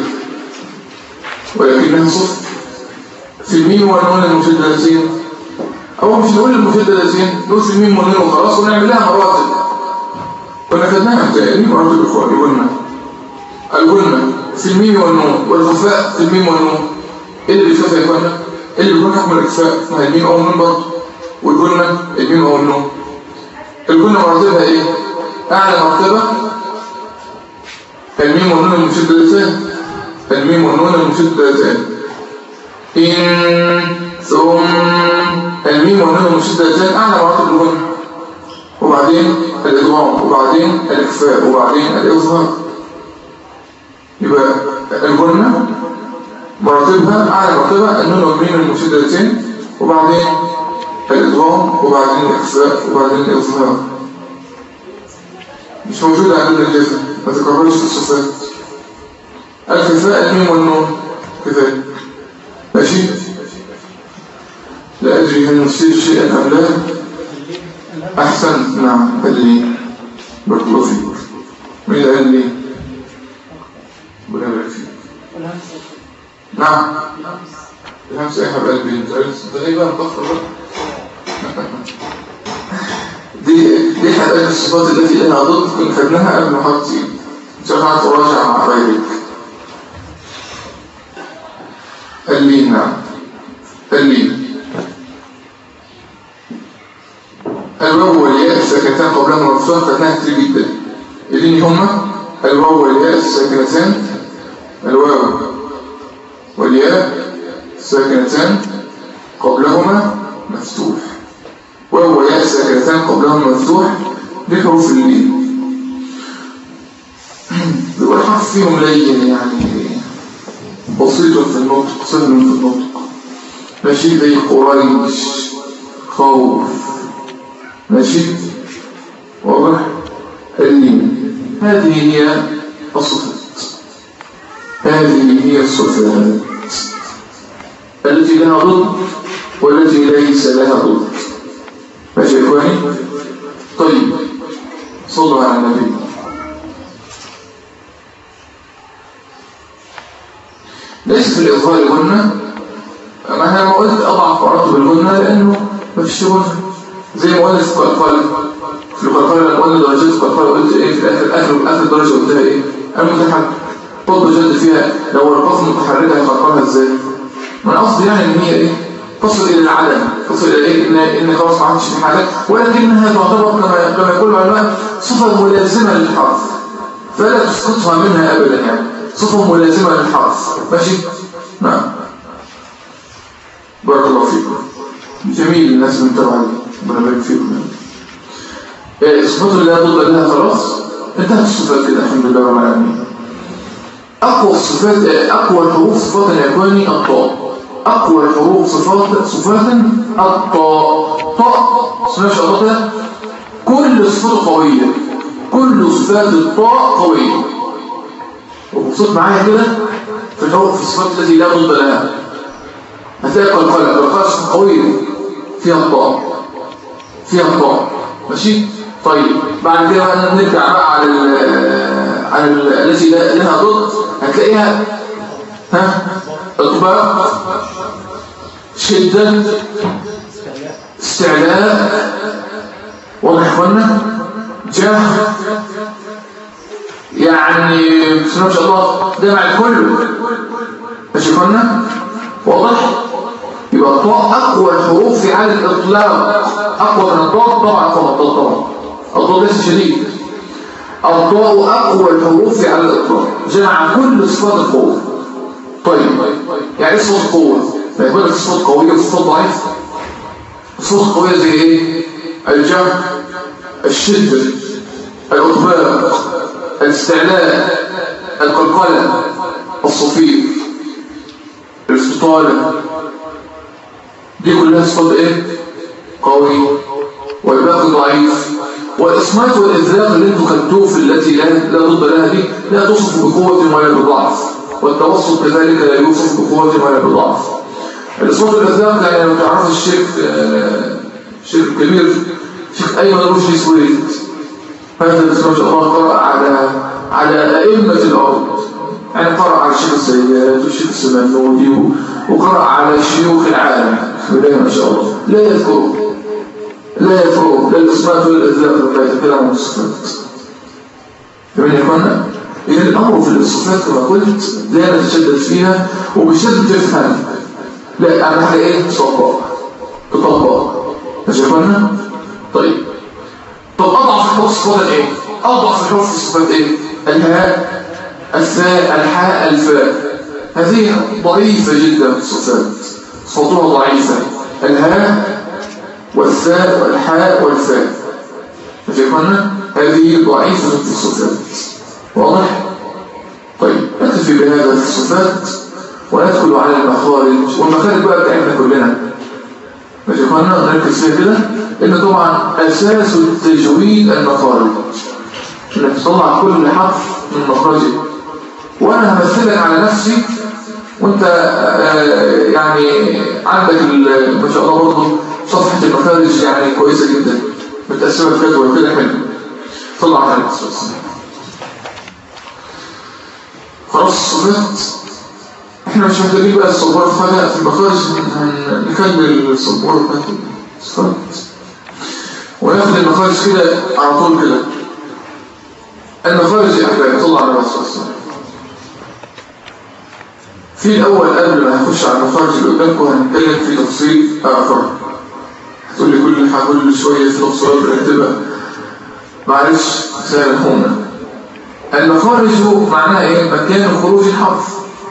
A: ولكنها صف في الميم والنون المشددتين أو مش نقول المشددتين نقول في الميم والنون وخلاص ونعمل لها مراتب. كنا خدناها بتاعي مراتب الإخوان يقولنا الجنة في الميم والنون والخفاء في الميم والنون. ايه اللي بيخفى يا إخوانا؟ ايه اللي بيكون حكم الإخفاء؟ ما هي الميم أو النون برضه، والجنة الميم أو النون. الجنة مراتبها ايه؟ أعلى مرتبة الميم والنون المشددتان، الميم والنون المشددتان. إن ثم الميم والنون المشددتان أعلى مراتب الجنة، وبعدين الإضغام، وبعدين الإخفاء، وبعدين الإظهار. يبقى الجنة مراتبها أعلى مرتبة النون والميم المشددتين، وبعدين الإضغام، وبعدين الإخفاء، وبعدين الإظهار. مش موجودة عندنا الجزء، ما تكررش في الصفات. الخفاء الميم والنون كذلك. ماشي؟ لا أدري هل نصير شيئا أم لا. أحسن. نعم. اللي بارك الله فيك. مين اللي قال لي؟ ربنا يبارك فيك. نعم. الهمس يا حبيب قلبي. انت ايه بقى مطفر بقى؟ دي دي حبايب الصفات التي لها ضد كنت خدناها قبل محاضرتي. ان شاء الله تراجع مع غيرك. اللين. نعم. اللين. الواو والياء الساكنتان قبلهما مفتوح خدناها كتير جدا. اللين هما الواو والياء الساكنتان، الواو والياء ساكنتان قبلهما مفتوح. واو وياء ساكنتان قبلهما مفتوح دي حروف اللين. بيبقى الحرف فيهم لين يعني بسيط في النطق، سهل في النطق. ماشي؟ زي قريش، خوف. ماشي؟ واضح؟ اللين. هذه هي الصفات، هذه هي الصفات التي لها ضد والتي ليس لها ضد. ماشي يا إخواني؟ طيب صلوا على النبي. ليس في الإظهار الغنى، ما أنا ما قلت أضعف مراتب الغنى لأنه ما فيش غنى. زي ما قلت في القلقال، في القلقال لما قلنا درجات القلقال قلت إيه في الآخر؟ آخر آخر درجة قلتها إيه؟ المتحرك. طب جد فيها لو القاف متحركة هيقلقلها إزاي؟ من قصدي يعني إن هي إيه؟ تصل إلى العدم، تصل إلى إيه؟ إن إن خلاص ما عادش في حاجة، ولكنها تعتبر كما كما يقول العلماء صفة ملازمة للحرف، فلا تسقطها منها أبدا يعني، صفة ملازمة للحرف. ماشي؟ نعم. بارك الله فيكم. جميل الناس من تبعي، ربنا يبارك فيكم. الصفات اللي لا ضد لها خلاص انتهت الصفات كده الحمد لله رب العالمين. أقوى الصفات، أقوى الحروف صفات الإخواني الطاء. أقوى الحروف صفات صفات الطاء. طاء اسمها شرطة. كل صفات قوية، كل صفات الطاء قوية. وبصوت معايا كده في الحروف في الصفات التي لا ضد لها هتلاقي قلقلة، قلقلة صفة قوية فيها الطاء، فيها الطاء. ماشي؟ طيب بعد كده بقى نرجع بقى على على التي لها ضد هتلاقيها ها اطباق، شدة، استعلاء. واضح يا اخوانا؟ جاه يعني بسم الله ما شاء الله ده مع الكل. ماشي يا اخوانا؟ واضح؟ يبقى الطاء اقوى الحروف على الاطلاق، اقوى من الطاء طبعا. طبعا طبعا الطاء ليس شديد. الطاء اقوى الحروف على الاطلاق، جمع كل صفات القوه. طيب يعني ايه صفات قوه؟ ما يقول لك صفات قويه وصفات ضعيفه. صفات قويه زي ايه؟ الجهر، الشده، الاطباق، الاستعلاء، القلقله، الصفير، الاستطاله. دي كلها صفات ايه؟ قوي. والباقي ضعيف. والإصمات والإذلاق اللي انتوا خدتوه في التي لا لا ضد لها دي لا توصف بقوة ولا بضعف، والتوسط كذلك لا يوصف بقوة ولا بضعف. الإصمات والإذلاق يعني لو تعرف الشيخ الشيخ الكبير شيخ أيمن رشدي سويد، هذا بسم الله قرأ على على أئمة الأرض، يعني قرأ على الشيخ السيد والشيخ السمنودي وقرأ على شيوخ العالم بداية ما شاء الله لا يذكره لا يذكره لا الأسماء ولا الأذاب ولا يتكلم عن الصفات. فمن يقولنا إذا الأمر في الصفات كما قلت لا نتشدد فيها وبشدد تفهم، لا أهم حاجة إيه؟ تطبق تطبق مش يقولنا. طيب طب أضعف الحروف الصفات إيه؟ أضعف الحروف في الصفات إيه؟ الهاء الثاء الحاء الفاء، هذه ضعيفة جدا في الصفات، صفاتها ضعيفة، الهاء والثاء والحاء والفاء مش يقولنا هذه ضعيفة في الصفات. واضح؟ طيب نكتفي بهذا في الصفات وندخل على المخارج، والمخارج بقى بتاعتنا كلنا مش يقولنا نركز فيها كده، لأن طبعا أساس التجويد المخارج، انك تطلع كل حرف من مخرجه. وانا همثلك على نفسي وانت يعني عندك ما شاء الله برضه صفحة المخارج يعني كويسة جدا متقسمة في جدول كده حلو. طلع على الصفات خلاص. الصفات احنا مش محتاجين بقى الصبورة في حاجة في المخارج، هنكمل الصبورة بتاعت الصفات وناخد المخارج كده على طول كده. المخارج يا أحبابي طلع على الصفات. في الأول قبل ما هخش على المخارج اللي قدامكم هنتكلم في تفصيل آخر. هتقول لي كل حاجة كل شوية في تفصيلات بنكتبها، معلش سامحونا. المخارج معناها ايه؟ مكان خروج الحرف،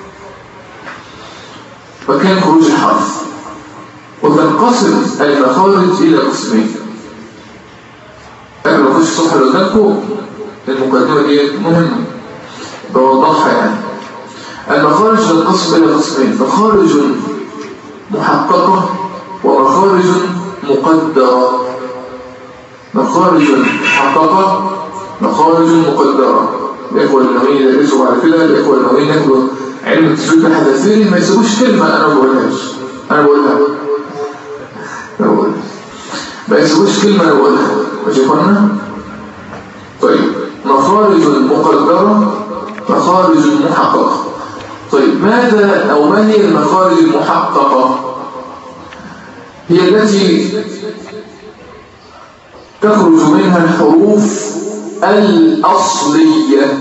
A: مكان خروج الحرف. وتنقسم المخارج إلى قسمين. قبل ما اخش الصفحة اللي قدامكم المقدمة دي مهمة بوضحها يعني. المخارج تنقسم إلى قسمين: مخارج محققة ومخارج مقدرة. مخارج محققة مخارج مقدرة. الإخوة النوويين يدرسوا بعد كده، الإخوة النوويين ياخدوا علم التجويد الحدثيري ما يسيبوش كلمة أنا ما بقولهاش، أنا بقولها أنا بقولها ما يسيبوش كلمة أنا بقولها مش يقولنا. طيب مخارج مقدرة مخارج محققة. طيب ماذا أو ما هي المخارج المحققة؟ هي التي تخرج منها الحروف الأصلية،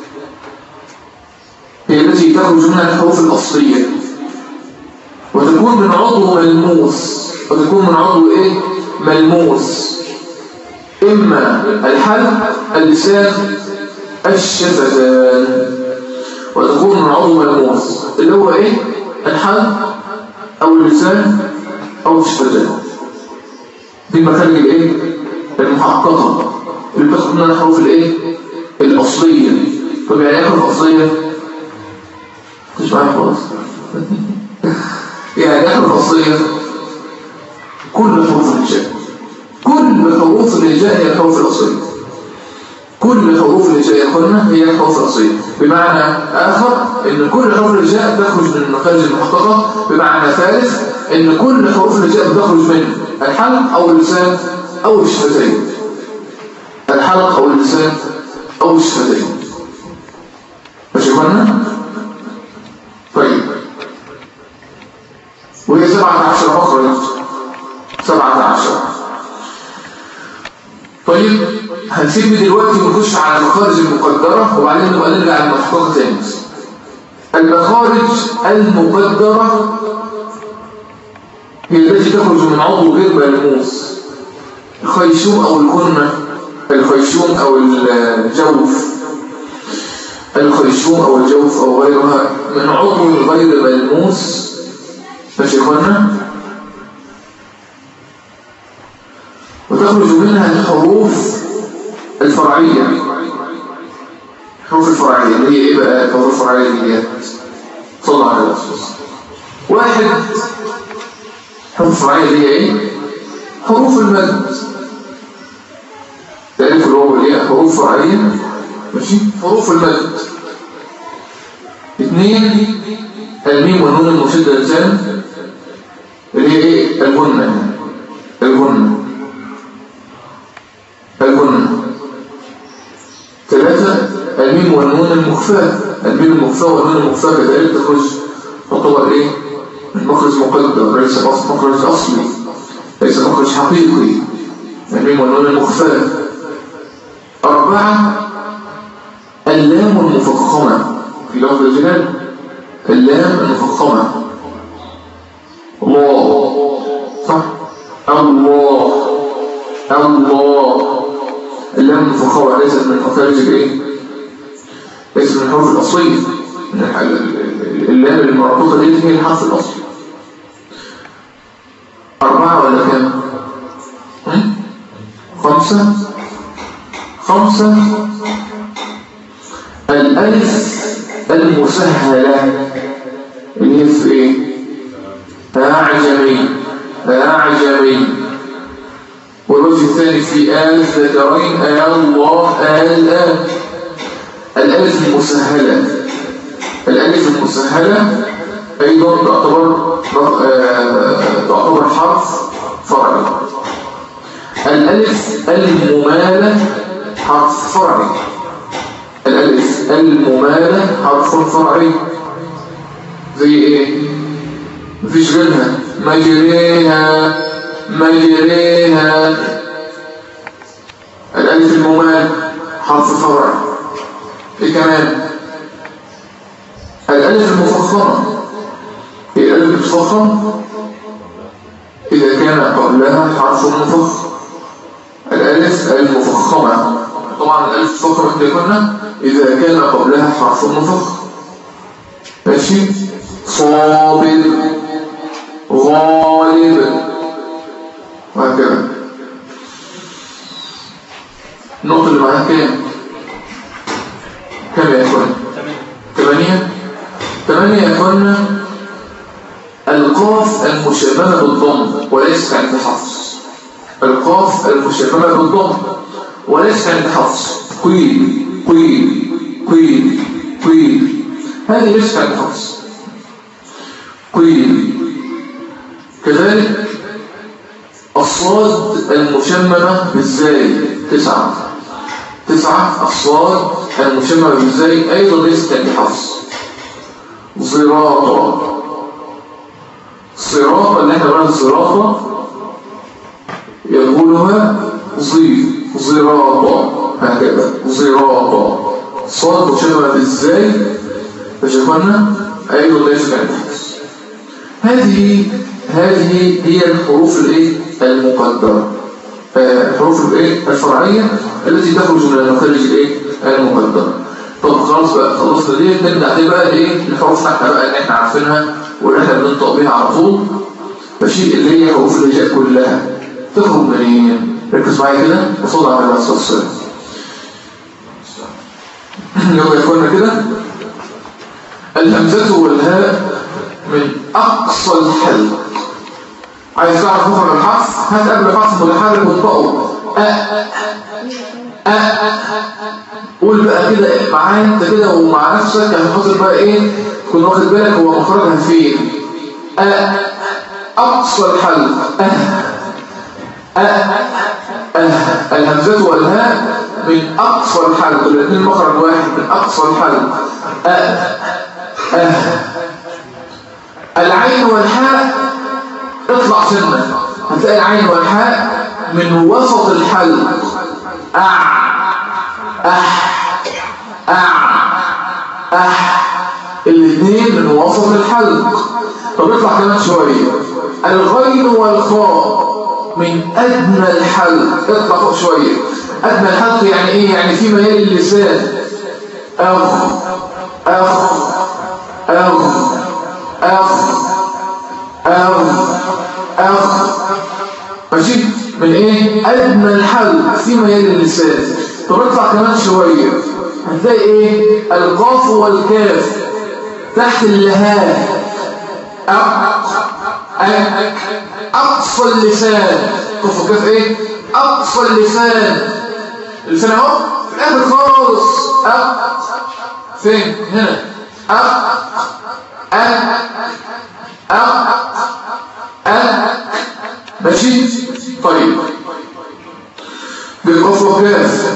A: هي التي تخرج منها الحروف الأصلية وتكون من عضو ملموس، وتكون من عضو إيه؟ ملموس، إما الحلق اللسان الشفتان، وتكون من عضو ملموس اللي هو إيه؟ الحلق أو اللسان أو الشفتان. دي المخارج الإيه؟ المحققة اللي بتاخد منها الحروف الإيه؟ الأصلية. طب يعني إيه الأصلية؟ مش معايا خلاص. يعني إيه الأصلية؟ كل حروف الهجاء، كل حروف الهجاء هي الحروف الأصلية. كل حروف الهجاء قلنا هي الحروف الأصلية. بمعنى آخر إن كل حروف الهجاء تخرج من المخارج المحققة. بمعنى ثالث إن كل حروف الهجاء تخرج من الحلق أو اللسان أو الشفتين. الحلق أو اللسان أو الشفتين ماشي قلنا؟ طيب وهي سبعة عشر مخرج، سبعة عشر. طيب هنسيب دلوقتي ونخش على المخارج المقدرة وبعدين نبقى نرجع للمحققة تاني. المخارج المقدرة هي التي تخرج من عضو غير ملموس، الخيشوم أو الكنة، الخيشوم أو الجوف، الخيشوم أو الجوف أو غيرها من عضو غير ملموس ماشي قلنا. وتخرج منها الحروف الفرعية. الحروف الفرعية اللي هي إيه بقى الحروف الفرعية دي؟ صلى على الأساس. واحد حروف الفرعية اللي هي إيه؟ حروف المد. تعرف اللي هو إيه؟ حروف فرعية ماشي؟ حروف المد. اثنين الميم والنون المشدة لسان اللي هي إيه؟ الغنة. الغنة الغنة. ثلاثة الميم والنون المخفاة. الميم المخفاة والنون المخفاة كذلك تخرج تعتبر إيه؟ من مخرج مقدر، ليس مخرج أصلي، ليس مخرج حقيقي. الميم والنون المخفاة. أربعة اللام المفخمة في لفظ الجلال، اللام المفخمة. الله صح؟ الله الله اللام المفخمة ليست من مخارج الايه؟ ليست من الحروف الأصلية. اللام المربوطة دي هي الحرف الأصلي. أربعة ولا كام؟ خمسة خمسة الألف المسهلة اللي هي في ايه؟ أعجمي أعجمي. والوجه الثاني في آل ذكرين آل الله آل آل. الألف المسهلة، الألف المسهلة أيضا تعتبر تعتبر حرف فرعي. الألف الممالة حرف فرعي. الألف الممالة حرف فرعي زي إيه؟ مفيش غيرها. مجريها مجريها. الألف الممالة حرف فرعي. إيه كمان؟ الألف المفخمة. إيه الألف المفخم؟ إذا كان قبلها حرف مفخم. الألف المفخمة طبعا الألف المفخمة كده كنا إذا كان قبلها حرف مفخم. ماشي؟ صابر غالب وهكذا. النقطة اللي معاها كام؟ كم يكون؟ ثمانية. ثمانية يكون القاف المشببة بالضم وليس عند حفص. القاف المشببة بالضم وليس عند حفص. قيل قيل قيل قيل هذه ليست عند حفص. قيل. كذلك الصاد المشممة بالزاي تسعة. تسعة الصاد المشممة بالزاي أيضا ليست عند حفص. زراطة. صراطة اللي احنا قلنا الزراطة يقولها زي زراطة هكذا زراطة. صاد مشممة بالزاي فشفنا أيضا ليست عند حفص. هذه هذه هي الحروف الايه المقدرة. الحروف الايه الفرعية التي تخرج من المخارج الايه المقدرة. طب خلاص بقى خلصنا دي، نبدا دي بقى ايه الحروف بتاعتنا بقى اللي احنا عارفينها واللي احنا بننطق بيها على طول. ماشي؟ اللي هي حروف الهجاء كلها تخرج منين؟ ركز معايا كده وصلى على الرسول صلى الله عليه وسلم. لو يكون كده الهمزة والهاء من أقصى الحلق. عايز تعرف مخرج الحرف؟ هات قبل الحرف متحرك وانطقه أ أ. قول بقى كده معايا انت كده ومع نفسك يعني حاضر بقى ايه تكون واخد بالك هو مخرجها فين. أ أقصى الحلق أ أ أ. الهمزة والهاء من أقصى الحلق، الاثنين مخرج واحد من أقصى الحلق. أ أ. العين والحاء اطلع سنة، هتلاقي العين والحاء من وسط الحلق. أع أح أع أح. الاثنين من وسط الحلق. طب اطلع كمان شوية. الغين والخاء من أدنى الحلق. اطلع فوق شوية. أدنى الحلق يعني إيه؟ يعني في ميال اللسان. أخ أخ أخ أخ أخ أخ. ماشي؟ من إيه؟ أدنى الحلق في ميال اللسان. طب اطلع كمان شوية هتلاقي إيه؟ القاف والكاف تحت اللهاء. أقصى اللسان. قاف والكاف إيه؟ أقصى اللسان. اللسان أهو في الآخر خالص. أق فين؟ هنا. أق أق أق أق. ماشي؟ طيب بالقاف والكاف.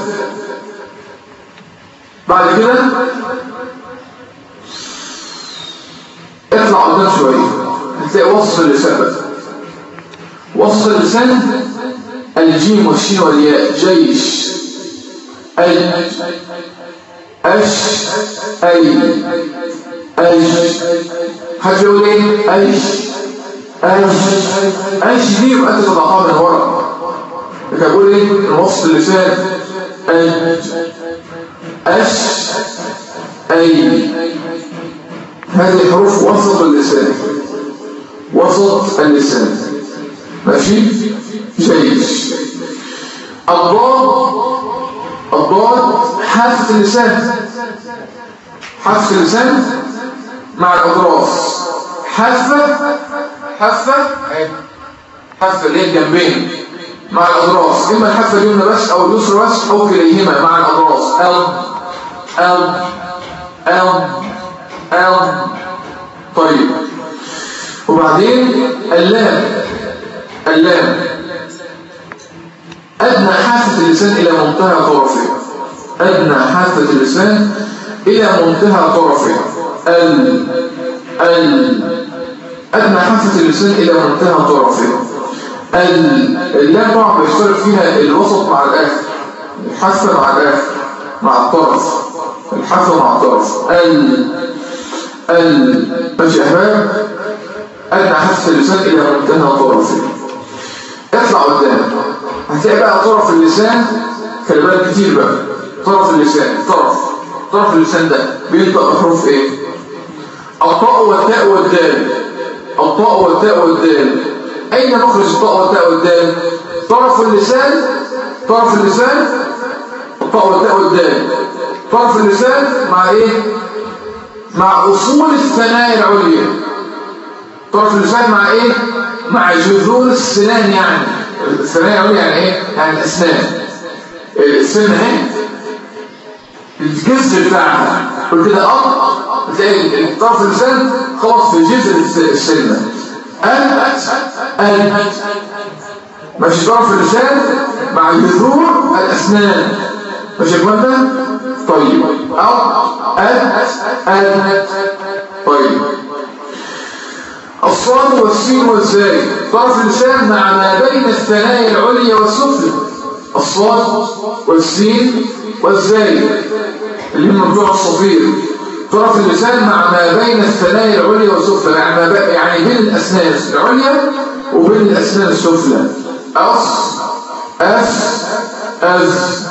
A: بعد كده اطلع قدام شويه هتلاقي وصف اللسان بقى. وصف اللسان الجيم والشين والياء. جيش، أي، أش، أي، أيش. حد يقول إيه؟ أيش، أيش، أيش دي يبقى أنت تضعها من ورا. لكن أقول إيه؟ وصف اللسان أي، أش، أي. هذه حروف وسط اللسان. وسط اللسان. ماشي؟ جيش. الضاد، الضاد حافة اللسان. حافة اللسان مع الأطراف. حافة، حافة حافة اللي هي الجنبين مع الأطراف. إما الحافة اليمنى بس أو اليسرى بس أو كليهما مع الأطراف. أل أل أل أل. طيب، وبعدين اللام. اللام أدنى حافة اللسان إلى منتهى طرفه. أدنى حافة اللسان إلى منتهى طرفه. ال ال أدنى حافة اللسان إلى منتهى طرفه. اللام طبعا بيشترك فيها الوسط مع الآخر. الحافة مع الآخر مع الطرف. الحافة مع الطرف. ال ال ماشي يا أحباب. أدنى حافة اللسان إلى منتهى طرفه. اطلع قدام هتلاقي بقى طرف اللسان. خلي بالك كتير بقى. طرف اللسان، طرف طرف اللسان ده بينطق بحروف ايه؟ الطاء والتاء والدال. الطاء والتاء والدال. اين مخرج الطاء والتاء والدال؟ طرف اللسان. طرف اللسان الطاء والتاء والدال. طرف اللسان مع ايه؟ مع اصول الثنايا العليا. طرف اللسان مع ايه؟ مع جذور السنان. يعني الثنايا العليا يعني ايه؟ يعني الاسنان. السن اهي الجذر بتاعها. قلت كده اه تلاقي طرف اللسان خلاص في جذر السنه. ال ال ماشي. طرف اللسان مع جذور الاسنان. ماشي يا جماعه. طيب او ال ال. طيب، الصاد والسين والزاي. طرف اللسان مع ما بين الثنايا العليا والسفلى. الصاد والسين والزاي اللي هم بتوع الصفير. طرف اللسان مع ما بين الثنايا العليا والسفلى. يعني, يعني بين الأسنان العليا وبين الأسنان السفلى. أص أس أز.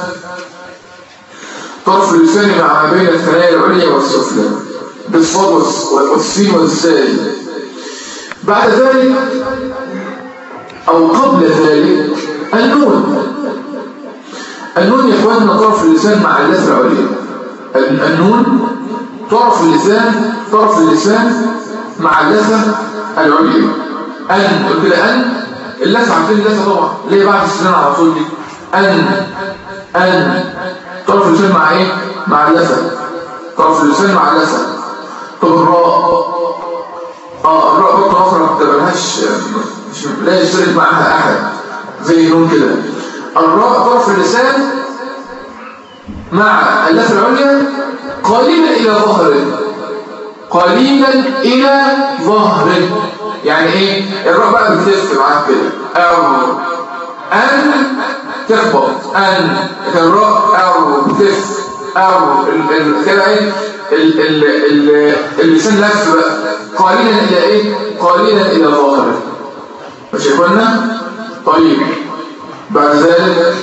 A: طرف اللسان مع ما بين الثنايا العليا والسفلى بالصاد والسين والزاي. بعد ذلك أو قبل ذلك النون. النون يا إخواننا طرف اللسان مع اللثة العليا. النون طرف اللسان طرف اللسان مع اللثة العليا. أن قلت لها أن. اللثة عارفين اللثة طبعا ليه بعد السنان على طول دي. أن أن طرف اللسان مع إيه؟ مع اللثة. طرف اللسان مع اللثة. طب الراء. اه الراء برضه اخرى ما تبقاش مش لا يشترك معها احد زي النون كده. الراء طرف اللسان مع اللثه العليا قليلا الى ظهره. قليلا الى ظهره. يعني ايه؟ الراء بقى بتلف معاك كده. او ان تخبط. ان الراء او بتلف. او كده ايه؟ اللسان لف بقى قليلا الى ايه؟ قليلا الى ظاهره. ماشي يا اخوانا. طيب، بعد ذلك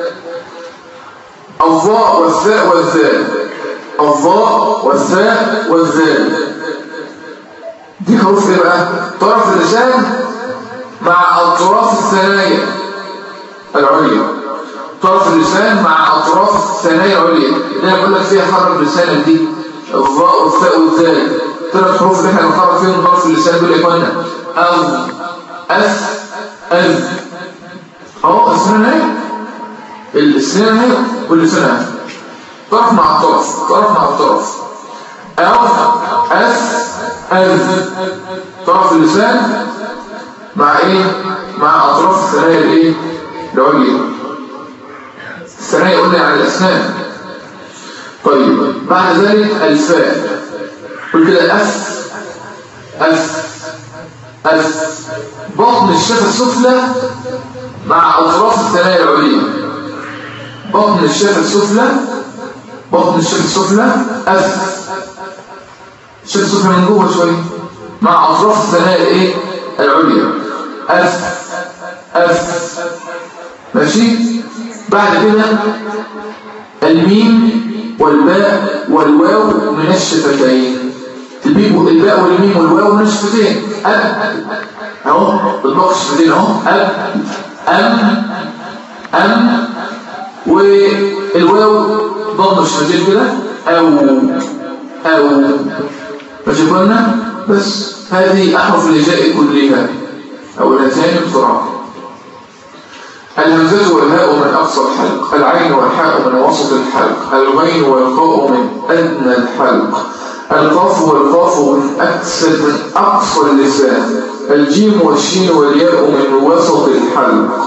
A: الظاء والثاء والذال. الظاء والثاء والذال دي حروف ايه بقى؟ طرف اللسان مع اطراف الثنايا العليا. طرف اللسان مع اطراف الثنايا العليا. اللي انا بقول لك فيها حرف لسانك دي الظاء والثاء والذال. ثلاث حروف اللي احنا بنقرا فيهم طرف اللسان دول يا اخوانا. او اف اذ. اهو السنان اهي. السنان اهي واللسان اهي. طرف مع الطرف طرف مع الطرف. او اف اذ. طرف اللسان مع ايه؟ مع اطراف الثنايا الايه؟ العليا. الثنايا قلنا يعني الاسنان. طيب، بعد ذلك الفاء. قل كده اف اف أف بطن الشفة السفلى مع أطراف الثنايا العليا. بطن الشفة السفلى بطن الشفة السفلى أف الشفة السفلى من جوه شوية مع أطراف الثنايا الإيه؟ العليا. أف أف ماشي. بعد كده الميم والباء والواو من الشفتين. تبيبوا الباء والميم والواو من الشفتين. أب اهو بتبقى الشفتين اهو. أب أم أم والواو ضم الشفتين كده أو أو ماشي قلنا. بس هذه أحرف الهجاء كلها أو الهاتان بسرعة. الهمزة والهاء من أقصى الحلق، العين والحاء من وسط الحلق، الغين والقاء من أدنى الحلق، القاف والقاف من أكثر من أقصى اللسان، الجيم والشين والياء من وسط الحلق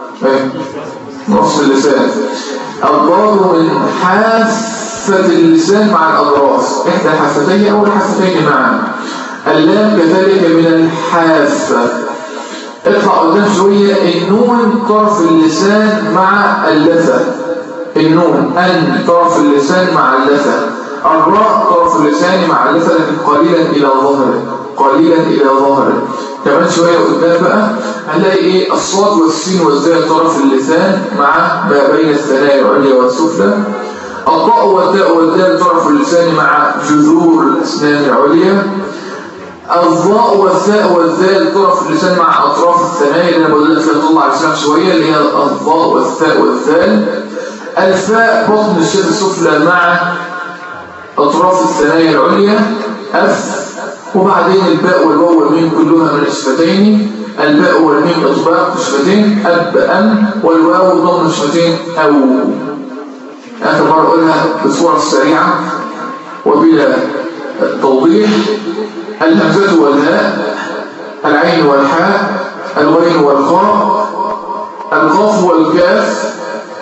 A: من وسط اللسان، الضاد من حافة اللسان مع الأضراس إحدى الحافتين أو الحافتين معا، اللام كذلك من الحافة. اطلع قدام شوية. النون طرف اللسان مع اللثة. النون أن طرف اللسان مع اللثة. الراء طرف اللسان مع اللثة لكن قليلا إلى ظهره قليلا إلى ظهره. كمان شوية قدام بقى هنلاقي إيه الصاد والسين والزاء طرف اللسان مع ما بين الثنايا العليا والسفلى. الطاء والتاء والدال طرف اللسان مع جذور الأسنان العليا. الضاء والثاء والذال طرف اللسان مع أطراف الثنايا اللي أنا بقول لك تطلع لسانك شوية اللي هي الضاء والثاء والذال. الفاء بطن الشفة السفلى مع أطراف الثنايا العليا. أف. وبعدين الباء والواو والميم كلها من الشفتين. الباء والميم إطباق الشفتين. أب أم والواو ضم الشفتين أو. آخر مرة أقولها بصورة سريعة وبلا توضيح. الهمزة والهاء، العين والحاء، الغين والخاء، القاف والكاف،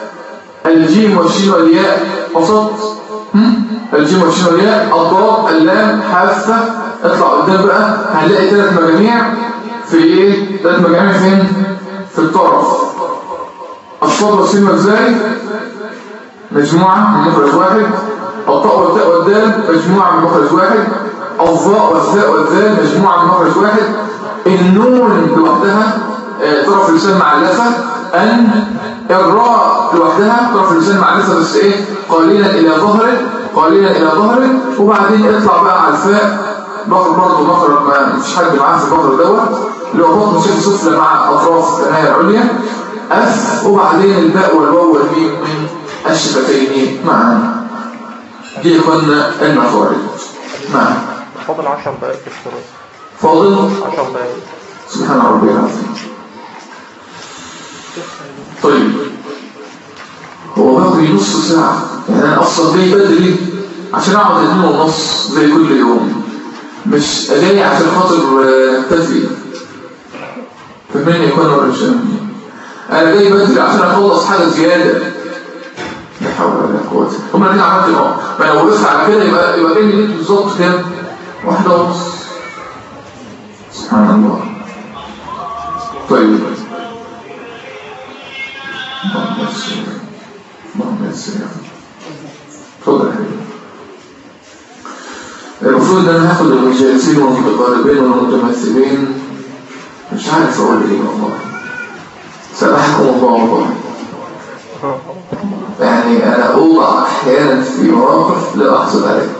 A: الجيم والشين والياء وسط. الجيم والشين والياء، الضاد، اللام، حافة. اطلع قدام بقى هنلاقي ثلاث مجاميع في ايه؟ ثلاث مجاميع فين؟ في الطرف. الصاد والسين والزاي مجموعة من مخرج واحد. الطاء والتاء والدال مجموعة من مخرج واحد. الضاء والثاء والذال مجموعة من مخرج واحد. النون لوحدها طرف اللسان مع اللثة. أن. الراء لوحدها طرف اللسان مع اللثة بس ايه قليلا إلى ظهره قليلا إلى ظهره. وبعدين اطلع بقى على الفاء برضه مخرج ما مفيش حد معاه في المخرج دوت اللي هو بطن الشفة السفلى مع أطراف الثنايا العليا. أف. وبعدين الباء والواو والميم من الشفتين معا. دي قلنا المخارج معا.
B: فاضل عشر دقائق في الشروط.
A: فاضل
B: عشر دقائق.
A: سبحان ربي العظيم. طيب هو باقي نص ساعة يعني أنا أصلا جاي بدري عشان أقعد اتنين ونص زي كل يوم مش جاي عشان خاطر نكتفي. فمن يكون ورجال أنا جاي بدري عشان أخلص حاجة زيادة. لا حول ولا قوة. هم اللي عملت اهو ما لو وقفت على كده يبقى يبقى كان لي بالظبط كام؟ واحدة ونص. سبحان الله. طيب اللهم يسر اللهم يسر اتفضل يا حبيبي. المفروض ان انا هاخد المجالسين والمتقاربين والمتمثلين مش عارف اقول ايه والله. سامحكم الله والله. يعني انا اوضع احيانا في مواقف لا احصل عليها.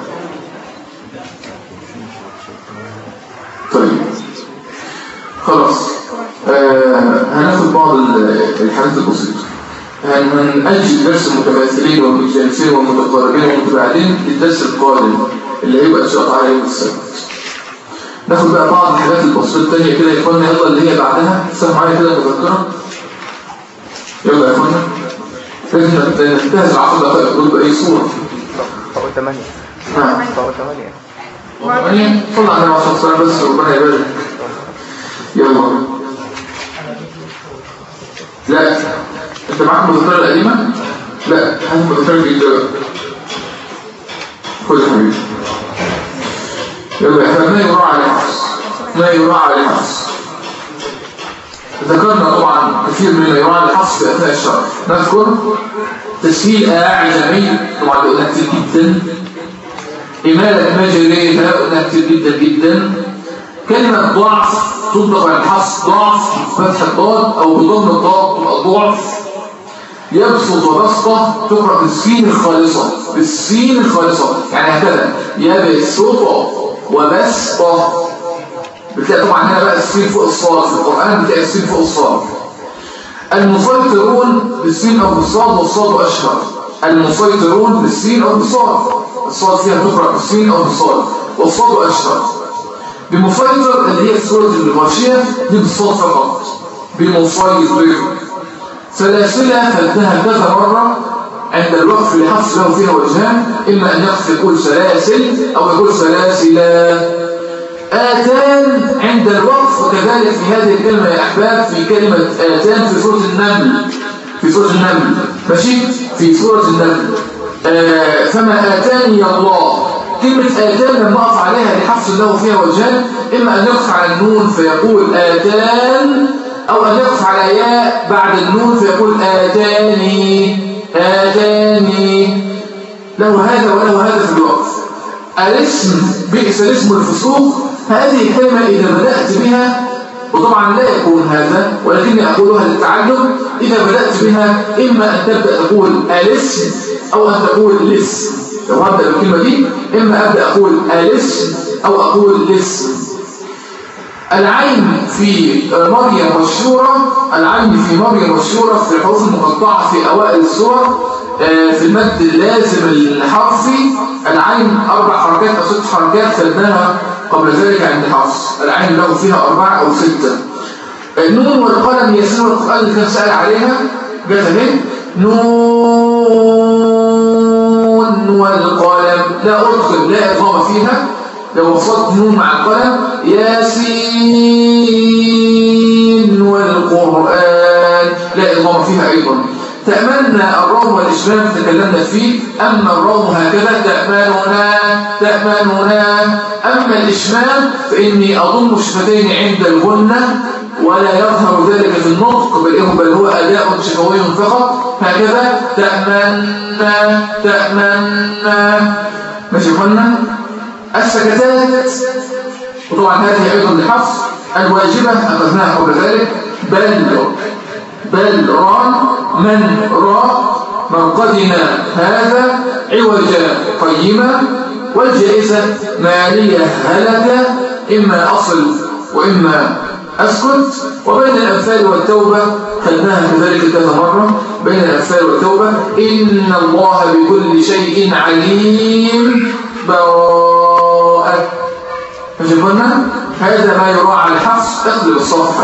A: طيب خلاص آه هناخد بعض الحاجات البسيطه. هنأجل درس المتماثلين والمتجانسين والمتقاربين والمتباعدين للدرس القادم اللي هيبقى ان شاء الله على يوم السبت. ناخد بقى بعض الحاجات البسيطه الثانيه كده يا اخوانا. يلا اللي هي بعدها استنوا معايا كده مذكره. يلا يا اخوانا لازم ننتهز العشر دقائق دول باي صوره.
B: طاقه ثمانية.
A: نعم
B: طاقه ثمانية.
A: ثمانية. صلى على النبي عليه الصلاه والسلام بس ربنا يبارك. يلا. لا انت معاك المذكره القديمه؟ لا هات المذكره الجديده. خد يا حبيبي. يلا احنا بنقرا على حفص. ما يراعى للحفظ. ذكرنا طبعا كثير من ما يراعى للحفظ في أثناء الشرح. نذكر تسهيل أعجمي طبعا قلنا كثير جدا، إمالة مجريها قلنا كثير جدا جدا. كلمة ضعف تطلق على الحفظ ضعف فتح الضاد أو بضم الضاد تبقى ضعف. يبسط وبسطة تقرأ بالسين الخالصة، بالسين الخالصة يعني هكذا يبسطة وبسطة. بتلاقي طبعا هنا بقى السين فوق الصاد في القرآن، بتلاقي السين فوق الصاد. المسيطرون بالسين أو بالصاد والصاد أشهر. المسيطرون بالسين أو بالصاد، الصاد فيها تقرأ بالسين أو بالصاد والصاد أشهر. بمسيطر اللي هي سورة الغاشية دي بالصاد فقط، بمسيطر. سلاسلة خدتها كذا مرة عند الوقف لحفظ له فيها وجهان، إما أن يقف يقول سلاسل أو يقول سلاسلة. آتان عند الوقف، وكذلك في هذه الكلمة يا أحباب في كلمة آتان في سورة النمل، في سورة النمل ماشي، في سورة النمل. آه فما آتاني الله، كلمة آتان لما أقف عليها لحفظ له فيها وجهان، إما أن يقف على النون فيقول آتان، أو أن يقف على ياء بعد النون فيقول آتاني آتاني. له هذا وله هذا في الوقف. الاسم بئس الاسم الفسوق، هذه الكلمة إذا بدأت بها، وطبعا لا يكون هذا ولكني أقولها للتعلم، إذا بدأت بها إما أن تبدأ تقول الاسم أو أن تقول الاسم. لو هبدأ بالكلمة دي إما أبدأ أقول الاسم أو أقول الاسم. العين في مريم والشورى، العين في مريم والشورى في الحروف المقطعة في أوائل السور في المد اللازم الحرفي. العين أربع حركات أو ست حركات خدناها قبل ذلك عند حفص. العين له فيها أربعة أو ستة. النون والقلم يسير القرآن اللي كان سأل عليها جت اهي، نون والقلم لا أدخل لا إضغام فيها. لو وصلت نون مع القلم ياسين والقرآن لا إضغام فيها أيضا. تأملنا الروم والإشمام تكلمنا فيه. أما الروم هكذا تأملنا تأملنا. أما الإشمام فإني أضم الشفتين عند الغنة ولا يظهر ذلك في النطق، بل هو أداء شفوي فقط. هكذا تأملنا تأملنا ماشي غنة. السكتات وطبعا هذه أيضا للحفظ. الواجبة أخذناها قبل ذلك. بل بل ران من را مرقدنا هذا عوجا قيمة. والجائزة مالية هلك، إما أصل وإما أسكت. وبين الأنفال والتوبة خدناها كذلك كذا مرة. بين الأنفال والتوبة إن الله بكل شيء عليم براءة. فشوفنا هذا ما يراعى على الحفظ. اقلب الصفحة.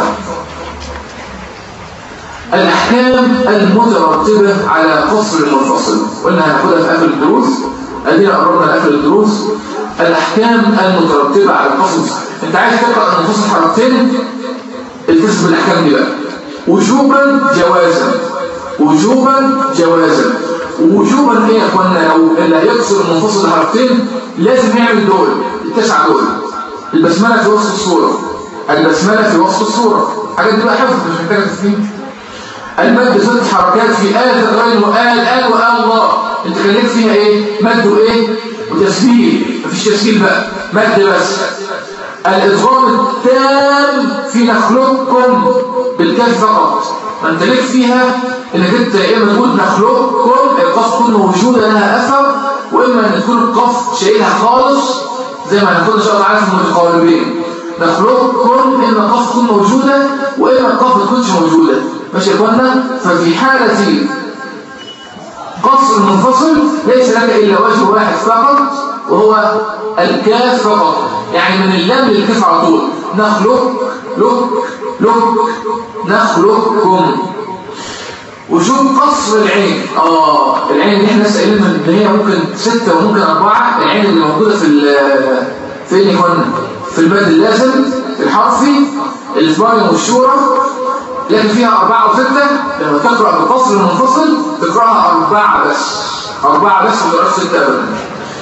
A: الأحكام المترتبة على قصر المنفصل قلنا هناخدها في آخر الدروس. أدينا قررنا لآخر الدروس. الأحكام المترتبة على القصر. أنت عايز تقرأ المنفصل حركتين، التزم بالأحكام دي بقى وجوبا جوازا، وجوبا جوازا. ووجوبا ايه يا اخوانا؟ لو اللي هيقصر المنفصل حركتين لازم يعمل دول التسعة دول. البسملة في وسط الصورة، البسملة في وسط الصورة، حاجات دي بقى حفظ مش محتاجة تفهيم. المد ست حركات في آل تغير وآل آل وآل الله. انت خليك فيها ايه؟ مد وايه؟ وتسهيل. مفيش تسهيل بقى، مد بس. الإضغام التام في نخلقكم بالكاف فقط. ما انت ليك فيها انك انت يا اما تقول نخلقكم القاف تكون موجوده لها اثر، واما ان تكون القاف شايلها خالص زي ما هناخد ان شاء الله عارف المتقاربين. نخلقكم اما القاف تكون موجوده واما القاف ما تكونش موجوده. ماشي يا اخوانا؟ ففي حاله قصر المنفصل ليس لك الا وجه واحد فقط وهو الكاف فقط. يعني من اللام للكاف على طول. نخلق لك لك نخلقكم. وشوف قصر العين. اه العين دي احنا سائلين ان هي ممكن ستة وممكن أربعة. العين اللي موجودة في فين يا اخوانا؟ في المد اللازم الحرفي اللي في مريم والشورى، لكن فيها أربعة وستة. لما تقرأ بقصر المنفصل تقرأها أربعة بس، أربعة بس ما تقرأش ستة أبدا.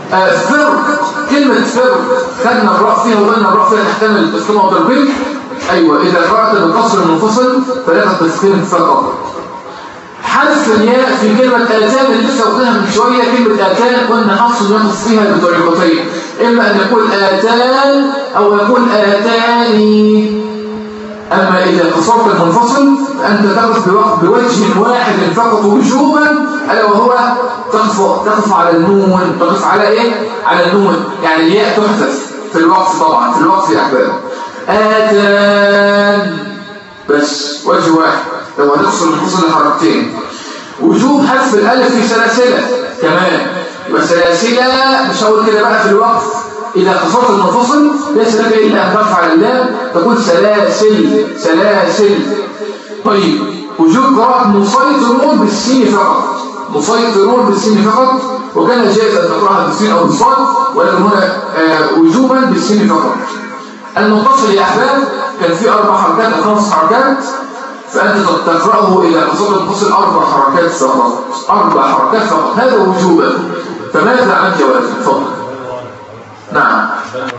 A: آه فرق، كلمة فرق خدنا الراء فيها وقلنا الراء فيها تحتمل التفخيم والترقيق. أيوة إذا قرأت بالقصر المنفصل فلا تفخيم فقط. حذف الياء في كلمة آتان اللي لسه قلناها من شوية، كلمة آتان قلنا حفص يقف فيها بطريقتين، إما أن يقول آتان أو يقول آتاني. أما إذا قصرت المنفصل فأنت تقف بوجه واحد فقط وجوبا، ألا وهو تقف تقف على النون. تقف على إيه؟ على النون، يعني الياء تحذف في الوقف. طبعا في الوقف يا أحباب آتان بس وجه واحد، لو هتقصر المنفصل لحركتين. وجوب حذف الألف في سلاسلة كمان، يبقى سلاسلة مش هقول كده بقى في الوقف. إذا قصرت المنفصل ليس لك إلا أن ترفع اللام تقول سلاسل سلاسل. طيب وجوب قراءة مسيطرون بالسين فقط، مسيطرون بالسين فقط، وكان جائز أن تقرأها بالسين أو بالصاد، ولكن هنا آه وجوبا بالسين فقط. المنفصل يا أحباب كان فيه أربع حركات أو خمس حركات، فأنت تقرأه إذا قصرت المنفصل أربع حركات فقط، أربع حركات فقط، هذا وجوبا. فماذا عن جواز؟ تفضل. نعم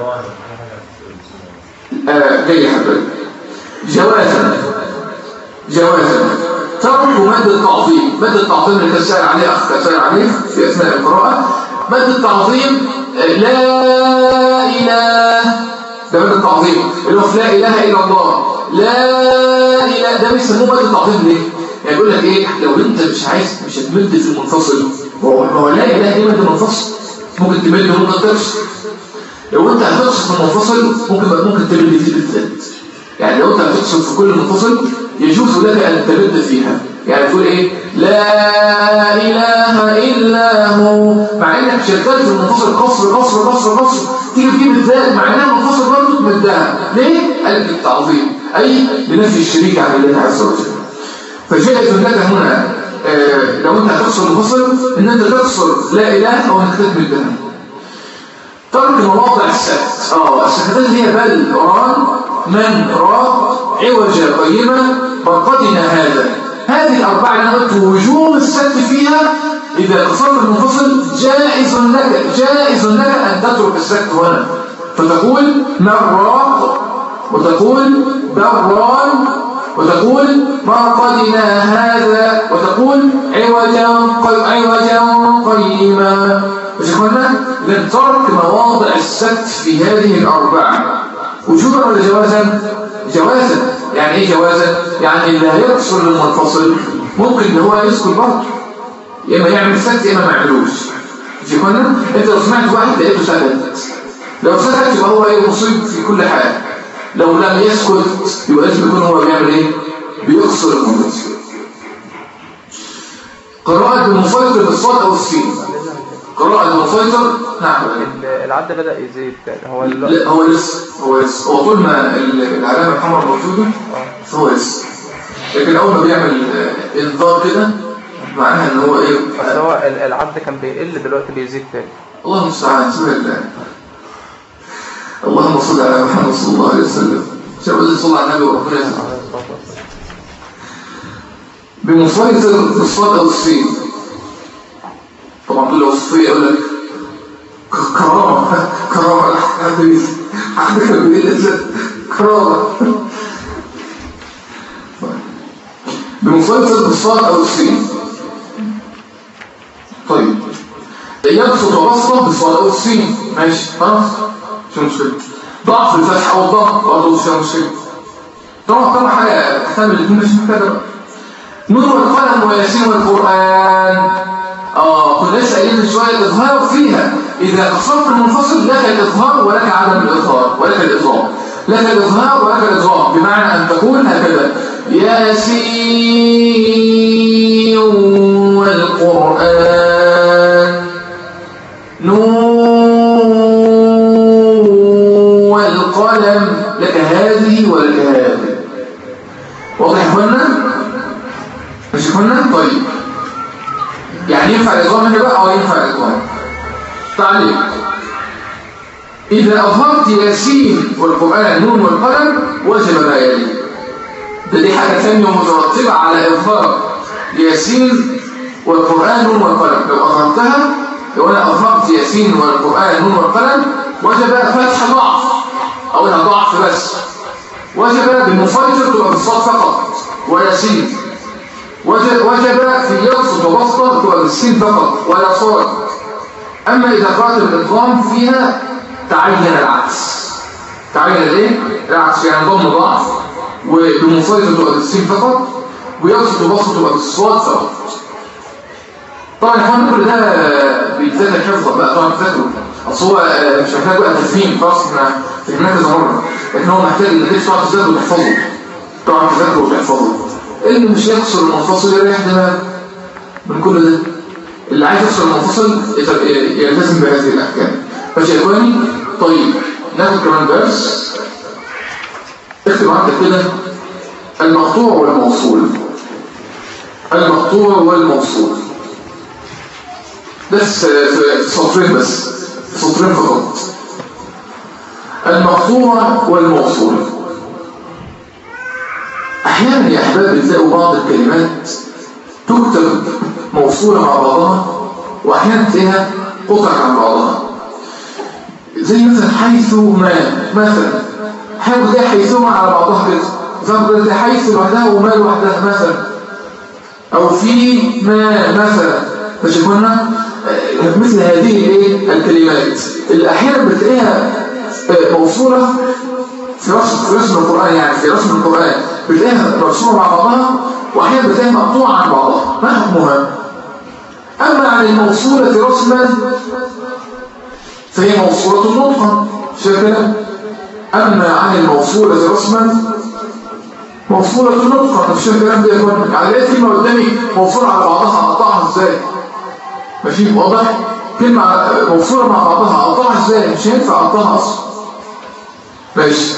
A: آه جاي يا حبيبي. جوازا جوازا ترك مد التعظيم. مد التعظيم اللي كان سائل عليه أخ كان سائل عليه في أثناء القراءة. مد التعظيم لا إله، ده مد التعظيم اللي هو لا إله إلا الله. لا إله ده بيسموه مد التعظيم ليه؟ يعني يقول لك إيه، لو أنت مش عايز مش هتمد في المنفصل، هو لا إله إلا مد المنفصل، ممكن تمد ممكن تقصر. لو انت هتقصد في المنفصل ممكن ممكن تمد فيه بالذات، يعني لو انت هتقصد في كل منفصل يجوز لك ان تمد فيها، يعني تقول ايه لا اله الا هو، مع انك شغال في المنفصل قصر قصر قصر قصر، تيجي فيه بالذات مع انها منفصل برضه تمدها. ليه؟ قال لك التعظيم، اي لنفي الشريك عن الله عز وجل. فجائز لك هنا آه لو انت هتقصر المنفصل ان انت تقصر لا اله او انك تمدها. ترك مواضع السكت. اه السكتات اللي هي بل ران من را عوجة قيمة مرقدنا هذا، هذه الأربعة اللي أنا قلت وجوب السكت فيها إذا قصرت المنفصل جائز لك جائز لك أن تترك السكت هنا، فتقول مرق وتقول بران وتقول مرقدنا هذا وتقول عوجا عوجا قيما. مش قلنا لن ترك مواضع السكت في هذه الأربعة وجوبا ولا جوازا؟ جوازا. يعني ايه جوازا؟ يعني اللي هيقصر المنفصل ممكن ان هو يسكت برضه، يا اما يعمل سكت يا اما ما يعملوش. مش قلنا انت لو سمعت واحد لقيته سكت، لو سكت يبقى هو ايه مصيب في كل حاجه، لو لم يسكت يبقى لازم يكون هو بيعمل ايه؟ بيقصر المنفصل. قراءة المسيطر بالصاد او السين. قراءة المسيطر نعم.
B: العد بدأ يزيد هو
A: لا هو لسه هو لسه هو طول ما العلامة الحمراء موجودة فهو لسه، لكن أول ما بيعمل انذار كده معناها إن هو إيه؟
B: بس هو العد كان بيقل دلوقتي بيزيد تاني.
A: الله المستعان. بسم الله. اللهم صل على محمد صلى الله عليه وسلم. شباب اللي صلى على النبي وربنا يسلمك. بمسيطر بالصاد أو السين. طبعا كل وصفية يقول لك كرامة كرامة حديث حديث بالإذن كرامة. بمسيطر بالصاد أو السين. طيب يبسط وبسطة بالصاد أو السين ماشي خلاص شو مشكلة. ضعف الفتح أو الضغط برضه شو مشكلة. طبعا طبعا حاجة تحتمل الاثنين مش محتاجة. نور والقلم وياسين والقرآن. آه كنا لسه قايلين من شوية الإظهار فيها إذا قصرت المنفصل لك الإظهار ولك عدم الإظهار ولك الإظهار، لك الإظهار ولك الإظهار، بمعنى أن تقول هكذا ياسين والقرآن نور والقلم، لك هذه ولك هذه. واضح يا اخوانا؟ مش يا اخوانا؟ طيب يعني ينفع الإظهار هنا بقى أو ينفع الإظهار؟ تعليق إذا أظهرت ياسين والقرآن نون والقلم وجب ما يلي. ده دي حاجة ثانية مترتبة على إظهار ياسين والقرآن نون والقلم. لو أظهرتها لو انا اظهرت ياسين والقران نون والقلم وجب فتح ضعف او انها ضعف بس، وجب بالمفجر تبقى بالصاد فقط وياسين، وجب وجب في يبسط وبسطه تبقى بالسين فقط ولا صاد. اما اذا قرات الادغام فيها تعين العكس، تعين الايه العكس، يعني ضم ضعف وبالمفجر تبقى بالسين فقط ويبسط وبسط تبقى بالصاد فقط. طبعا يا اخوان كل ده بيتذاكر حفظا بقى، طبعا بتذاكره اصل هو مش محتاج بقى تفهيم، خلاص احنا فهمناه كذا مره، لكن هو محتاج انك تقعد تذاكره وتحفظه، طبعا تذاكره وتحفظه. اللي مش يكسر المنفصل يريح دماغه من كل ده، اللي عايز يكسر المنفصل يلتزم بهذه الاحكام. ماشي يا اخواني؟ طيب ناخد كمان درس. اكتب عندك كده المقطوع والموصول، المقطوع والموصول بس في سطرين بس، في سطرين فقط. المقطوع والموصول احيانا يا احباب بتلاقوا بعض الكلمات تكتب موصولة مع بعضها واحيانا تلاقيها قطع عن بعضها، زي مثلا حيث ما مثلا، حيث تلاقي حيثما على بعضها كده، فاهم كده حيث لوحدها وما لوحدها مثلا، او في ما مثلا. فشوفنا مثل هذه الايه الكلمات اللي احيانا بتلاقيها موصوله في رسم في رسم القران، يعني في رسم القران بتلاقيها مرسومه مع بعضها واحيانا بتلاقيها مقطوعه عن بعضها، ما حكمها؟ اما عن الموصوله رسما فهي موصوله نطقا شكلا، اما عن الموصوله رسما موصوله نطقا. مش الكلام ده يكون يعني لقيت كلمه قدامي موصوله على بعضها اقطعها ازاي؟ ماشي واضح؟ كلمة موصولة مع بعضها أقطعها ازاي؟ مش هينفع أقطعها أصلا. ماشي.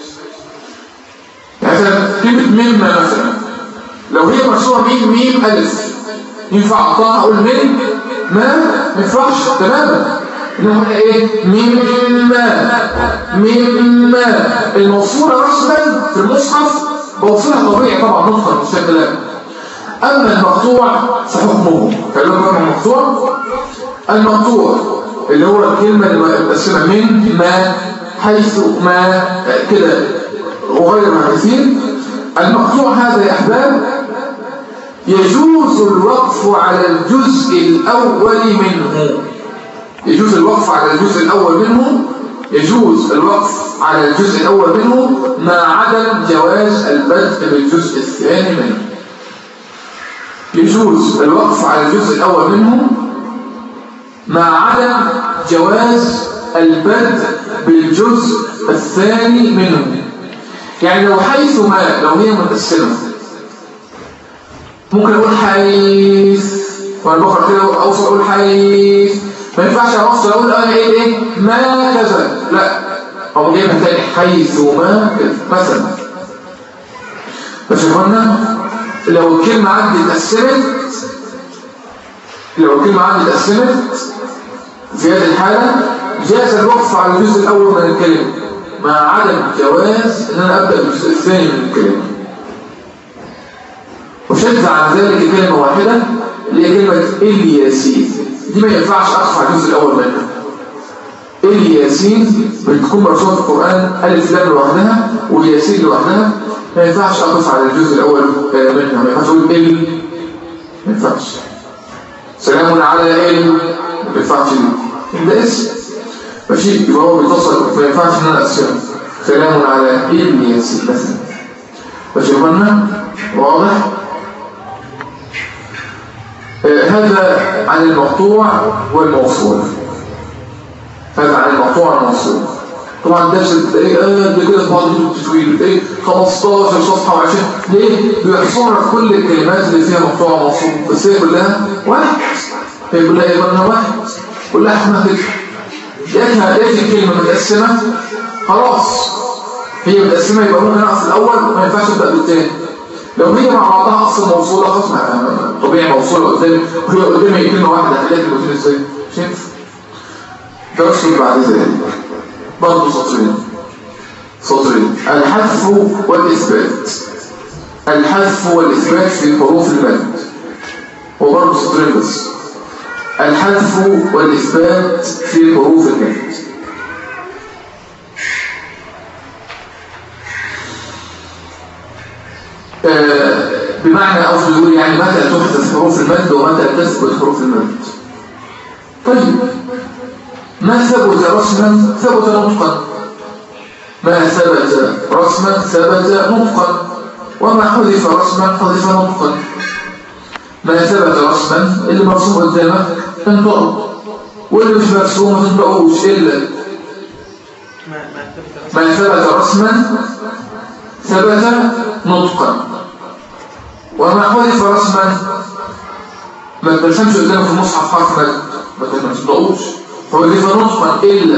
A: يعني مثلا كلمة مما مثلا لو هي مرسومة ميم ميم ألف ينفع أقطعها أقول من ما؟ ما ينفعش تماما. إنما هي إيه؟ مما مما الموصولة رسما في المصحف موصولها طبيعي طبعا نطقا مش كلام. أما المقطوع فحكمه كلام بقى المقطوع، المقطوع اللي هو الكلمة اللي مقسمة من ما حيث ما كده وغيرها كثير. المقطوع هذا يا أحباب يجوز الوقف على الجزء الأول منه، يجوز الوقف على الجزء الأول منه يجوز الوقف على الجزء الأول منه مع عدم جواز البدء بالجزء الثاني منه. يجوز الوقف على الجزء الأول منه مع عدم جواز البدء بالجزء الثاني منه. يعني لو حيث ما لو هي متقسمة ممكن أقول حيث وأنا بقرأ كده أوصل أقول حيث، ما ينفعش أوصل أقول أنا إيه إيه ما كذا، لا أو جاي مثلا حيث ما مثلا. بس قلنا لو الكلمة عندي اتقسمت لو الكلمة عندي اتقسمت في هذه الحالة جاز الوقف على الجزء الأول من الكلمة مع عدم جواز ان انا ابدا بالجزء الثاني من الكلمه. وشد عن ذلك كلمه واحده اللي هي كلمه الياسين، دي ما ينفعش اقف على الجزء الاول منها. الياسين بتكون مرسومه في القران الف لام لوحدها والياسين لوحدها، ما ينفعش اقف على الجزء الاول منها، ما ينفعش اقول ال ما ينفعش. سلام على ال ما ينفعش، ده اسم ماشي يبقى هو بيتصل، ما ينفعش ان انا اقسمه سلام على ابن ياسين مثلا. ماشي يا اخوانا واضح؟ آه هذا عن المقطوع والموصول، هذا عن المقطوع والموصول. طبعا درس بتلاقيه قد كده في بعض التجويد بتلاقيه خمستاشر صفحه وعشرين، ليه؟ بيحصرها في كل الكلمات اللي فيها مقطوع وموصول، بس هي كلها واحد، هي كلها يبقى واحد، كلها اسمها كده. لقيتها لقيت الكلمة متقسمة خلاص هي متقسمة، يبقى ممكن أقف الأول وما ينفعش أبدأ بالتاني. لو هي مع بعضها أصلا موصولة خلاص طبيعي موصولة قدامي وهي قدامي كلمة واحدة هتلاقي الكلمتين إزاي؟ مش ينفع. درس بعد ذلك برضه سطرين سطرين الحذف والإثبات. الحذف والإثبات في حروف المد وبرضه سطرين بس. الحذف والإثبات في حروف المد. آه بمعنى أو يقول يعني متى تحذف حروف المد ومتى تثبت حروف المد. طيب ما ثبت رسما ثبت نطقا، ما ثبت رسما ثبت نطقا، وما حذف رسما حذف نطقا. ما ثبت رسما اللي مرسوم قدامك انطقه، واللي مش مرسوم ما تنطقوش الا ما ثبت رسما ثبت نطقا، وما حذف رسما ما ترسمش قدامك في المصحف حرف مد ما تنطقوش، حذف نطقا الا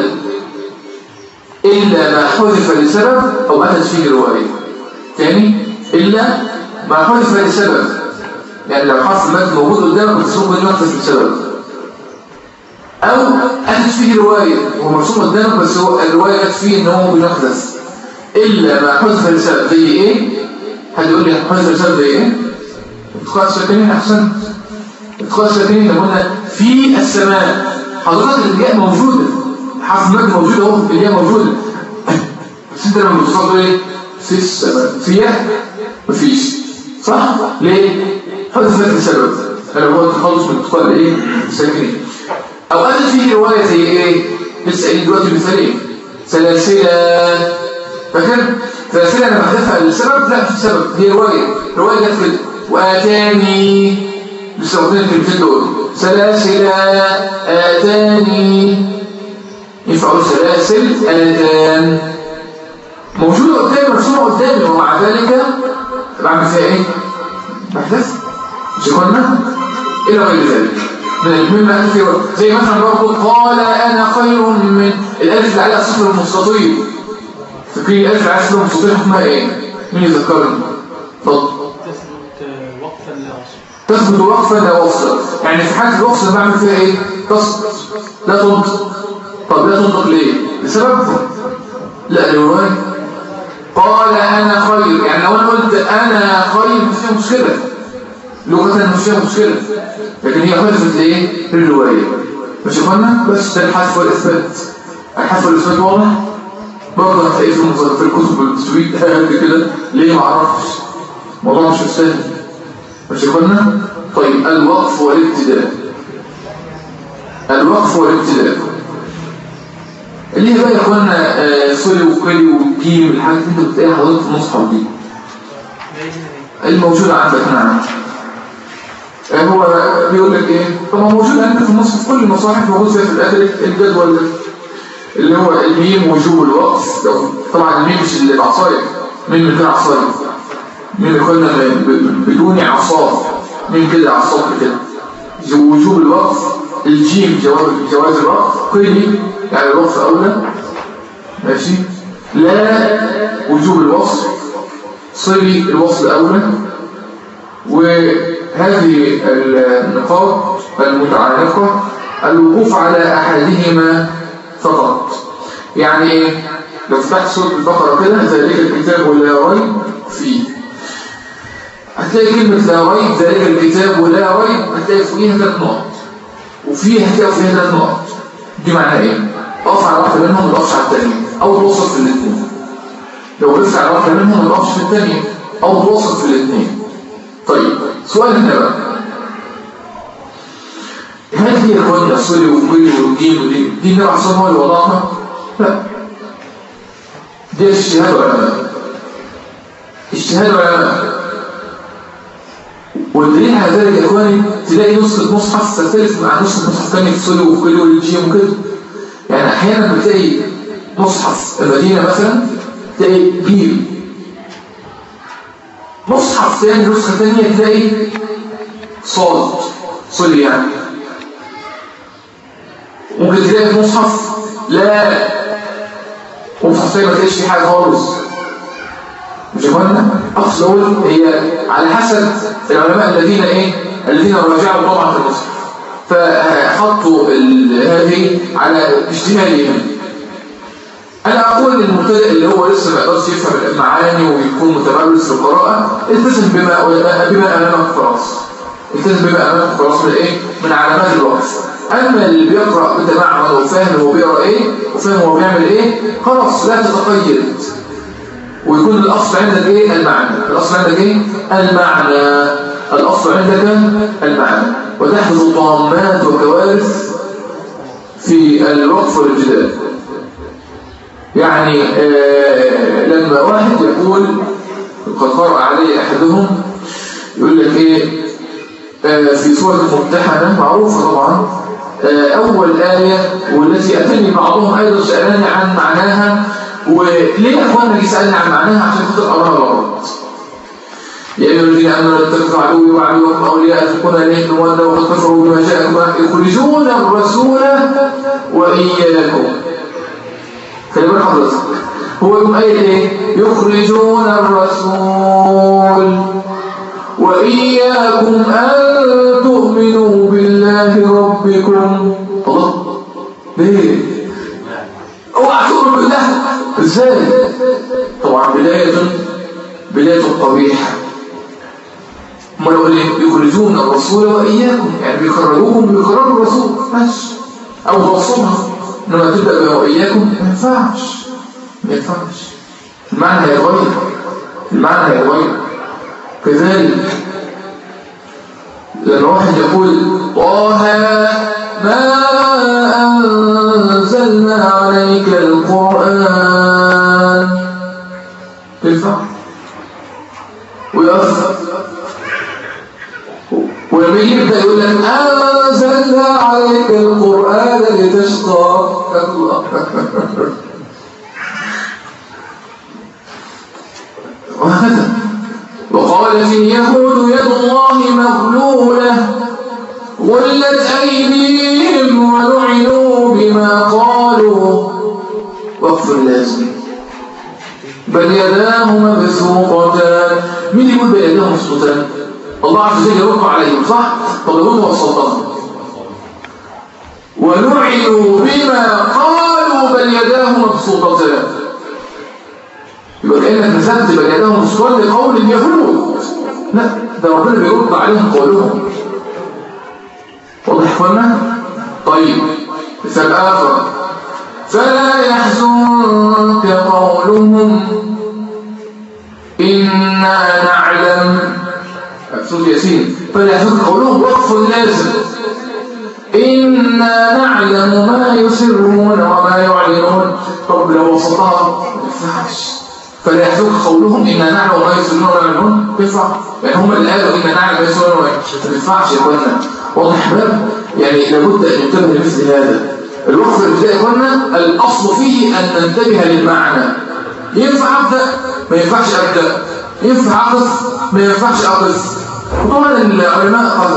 A: الا ما حذف لسبب او اتت فيه روايه. تاني الا ما حذف لسبب، يعني لو حرف المد موجود قدامك مرسوم بالنقطة لسبب، أو أتت فيه رواية هو مرسوم قدامك بس هو الرواية جت فيه إن هو بنحذف إلا ما حذف لسبب. زي إيه؟ حد يقول لي حذف لسبب زي إيه؟ اتقاء الساكنين. أحسن، اتقاء الساكنين لما قلنا في السماء، حضرتك الياء موجودة، حرف المد موجود أهو، الياء موجودة، بس أنت لما بتصدر إيه؟ في السماء، في ياء مفيش، صح؟ ليه؟ حذفت لسبب، هل هو التخلص من اتقاء الايه؟ الساكنين. او اتت فيه روايه زي ايه؟ لسه قايل دلوقتي مثالين، سلاسله، فاكر؟ سلاسله انا بحذفها لسبب؟ لا في سبب، هي روايه، روايه جت كده. واتاني، لسه قلنا الكلمتين دول، سلاسل اتاني، ينفعوا سلاسل اتان، موجوده قدامي مرسومه قدامي، ومع ذلك بعمل فيها ايه؟ بحذف. مش قلنا الى غير ذلك من المهمة كثيرة، زي مثلا برضه قال انا خير من الالف اللي عليها صفر المستطيل. فاكرين الالف اللي عليها صفر المستطيل حكمها ايه؟ مين يذكرني؟ اتفضل.
C: تثبت وقفا لا وصل.
A: تثبت وقفا لا وصل، يعني في حاله الوصل بعمل فيها ايه؟ تصبت لا تنطق. طب لا تنطق ليه؟ لسبب؟ لا لروايه. قال انا خير، يعني لو انا قلت انا خير مش فيها مشكله، لغة مش فيها مشكلة، لكن هي حذفت لإيه؟ للرواية. مش قلنا؟ بس ده الحذف والإثبات. الحذف والإثبات واضح؟ برضه هتلاقيه في في الكتب السويد قد كده، ليه ما أعرفش؟ الموضوع مش سهل. مش قلنا؟ طيب الوقف والابتداء. الوقف والابتداء. اللي هي بقى يا اخوانا صلي وكلي وجيم، الحاجات اللي انت بتلاقيها حضرتك في المصحف دي. الموجودة عندك نعم. هو بيقول لك ايه؟ طب ما موجود عندك في المصحف، كل المصاحف موجود فيها في الاخر الجدول اللي هو الميم وجوب الوقف. طبعا الميم مش اللي بعصايه، ميم من غير عصايه، ميم اللي قلنا بدون عصا، ميم كده عصا كده. وجوب الوقف، الجيم جواز جواز الوقف، قيلي يعني الوقف اولى، ماشي. لا وجوب الوصل، صلي الوصل اولى. وهذه النقاط المتعلقة الوقوف على أحدهما فقط. يعني إيه؟ لو فتحت سورة البقرة كده، ذلك الكتاب ولا ريب فيه، هتلاقي كلمة لا ريب، ذلك الكتاب ولا ريب، هتلاقي فيها ثلاث نقط، وفيها هتلاقي فيها ثلاث نقط. دي معناها إيه؟ أقف على واحدة منهم ما تقفش على الثانية، أو توصل في الاثنين. لو وقفت على واحدة منهم ما تقفش في الثانية، أو توصل في الاثنين. طيب سؤال هنا بقى، هل هي الرواية الصلي والقلي والجيم ودي دي النبي عليه الصلاة والسلام اللي وضعها؟ لا، دي اجتهاد علماء، اجتهاد علماء. والدليل على ذلك يا اخواني تلاقي نسخة مصحف تختلف مع نسخة مصحف ثانية في الصلي والقلي والجيم وكده. يعني احيانا بتلاقي مصحف المدينة مثلا تلاقي جيم، مصحف ثاني نسخة ثانية تلاقي صاد صلي، يعني ممكن تلاقي في مصحف لا، مصحف ثاني ما تلاقيش فيه حاجة خالص. مش قلنا أصل هي على حسب العلماء الذين إيه الذين راجعوا طبعا في المصحف، فحطوا هذه على اجتهادهم. أنا أقول للمبتدئ اللي هو لسه ما يقدرش يفهم المعاني ويكون متمرس في القراءة، التزم بما بما أمامك خلاص، التزم بما أمامك خلاص من إيه؟ من علامات الوقف. أما اللي بيقرأ بتمعن وفاهم هو بيقرأ إيه وفاهم هو بيعمل إيه خلاص لا تتقيد، ويكون الأصل عندك إيه المعنى. الأصل عندك إيه المعنى. الأصل عندك المعنى، وتحدث طامات وكوارث في الوقف والابتداء. يعني آه لما واحد يقول قد قرأ عليه أحدهم يقول لك إيه آه في سورة الممتحنة معروفة طبعا، آه أول آية والتي أتني بعضهم أيضا سألاني عن معناها، وليه أخوانا يسألني عن معناها عشان خاطر أراها الأرض. يا أيها الذين آمنوا لا تتخذوا عدوي وعدوكم أولياء تلقون إليهم بالمودة وقد كفروا بما جاءكم يخرجون الرسول وإياكم. خلي بالك حضرتك، هو يقول قايل إيه؟ يخرجون الرسول وإياكم أن تؤمنوا بالله ربكم. الله ليه؟ اوعى تؤمن بالله ازاي؟ طبعا بداية بداية قبيحة. ما يقول يخرجون الرسول وإياكم، يعني بيخرجوكم بيخرجوا الرسول بس أو توصلها، إنما تبدأ بها وإياكم ما ينفعش ما ينفعش المعنى هيتغير المعنى هيتغير. كذلك لما واحد يقول طه ما أنزلنا عليك القرآن تنفع ويقف، ولما يبدأ يقول لك أنزلنا عليك القرآن لتشقى الله وهكذا. وقالت اليهود يد الله مغلولة غلت أيديهم ولعنوا بما قالوا وقف لازم بل يداه مبسوطتان. مين يقول بل يداه مبسوطتان؟ الله عز وجل يرد عليهم صح؟ فضلون وسطهم ولعنوا بما قالوا بل يداه مبسوطتان. يبقى كأنك نسبت بل يداه مبسوطتان لقول اليهود، لا ده ربنا بيرد عليهم قولهم. واضح يا اخوانا؟ طيب مثال آخر فلا يحزنك قولهم إنا نعلم سورة ياسين فلا يحزنك قولهم وقف لازم إنا نعلم ما يسرون وما يعلنون. طب لو وصلها ما ينفعش. فلا يحزنك قولهم إنا نعلم ما يسرون وما يعلنون ينفع، يعني هم اللي قالوا إنا نعلم ما يسرون وما يعلنون ما ينفعش يا اخوانا. واضح باب؟ يعني لابد أن ننتبه لمثل هذا. الوقف الابتدائي يا اخوانا الأصل فيه أن ننتبه للمعنى. ينفع أبدأ ما ينفعش أبدأ، ينفع أقف ما ينفعش أقف. وطبعا العلماء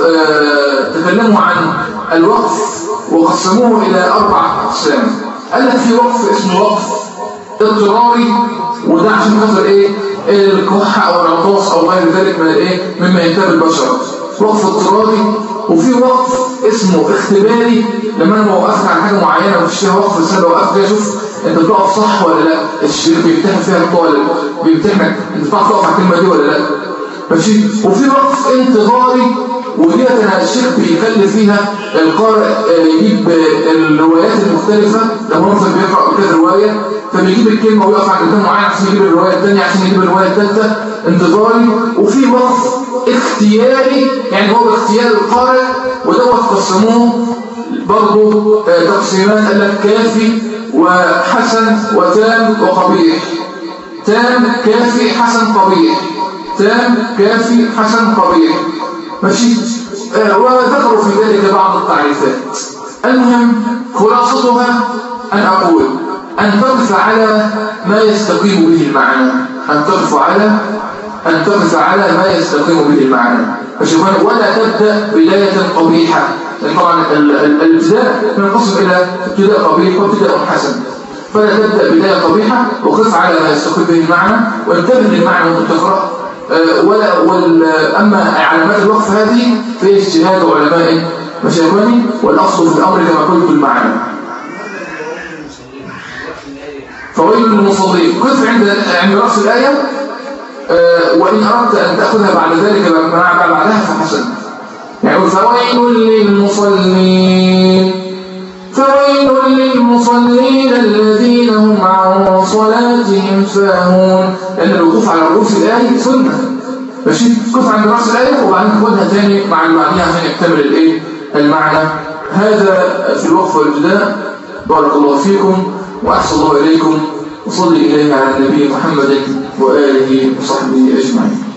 A: تكلموا عن الوقف وقسموه إلى أربع أقسام. قال لك في وقف اسمه وقف اضطراري، وده عشان خاطر إيه الكحة أو العطاس أو غير ذلك من إيه مما ينتهي البشر، وقف اضطراري. وفي وقف اسمه اختباري، لما انا وقفت على حاجه معينه ومش فيها وقف بس انا وقفت كده اشوف انت بتقف صح ولا لا، الشيخ بيمتحن فيها الطالب بيمتحنك انت بتعرف تقف على الكلمه دي ولا لا ماشي. وفي وقف انتظاري، ودي انا الشيخ بيخلي فيها القارئ يجيب الروايات المختلفه، لما هو مثلا بيقرا كذا روايه فبيجيب الكلمه ويقف على كلمه معينه عشان يجيب الروايه الثانيه عشان يجيب الروايه الثالثه انتظاري. وفي وقف اختياري، يعني هو باختيار القارئ، ودوت قسموه برضه تقسيمات قال لك كافي وحسن وتام وقبيح. تام كافي حسن قبيح، تام كافي حسن قبيح ماشي. آه وذكروا في ذلك بعض التعريفات. المهم خلاصتها أن أقول أن تقف على ما يستقيم به المعنى، أن تقف على أن تقف على ما يستقيم به المعنى ولا تبدأ بداية قبيحة. طبعا الابتداء ينقسم إلى ابتداء قبيح وابتداء حسن، فلا تبدأ بداية قبيحة وقف على ما يستقيم به المعنى وانتبه للمعنى وانت تقرأ. ولا ولا أما علامات الوقف هذه في اجتهاد علماء مشايخني، والأصل في الأمر كما قلت المعنى. فويل للمصلين قف عند عند رأس الآية، وإن أردت أن تأخذها بعد ذلك بعدها فحسن. يعني فويل للمصلين تفاهمون، لأن الوقوف على رؤوس الآية سنة. ماشي، تقف عند رأس الآية وبعدين تاخدها تاني مع المعنى عشان يكتمل الإيه؟ المعنى. هذا في الوقف والابتداء. بارك الله فيكم وأحسن الله إليكم، وصلي إليه على النبي محمد وآله وصحبه أجمعين.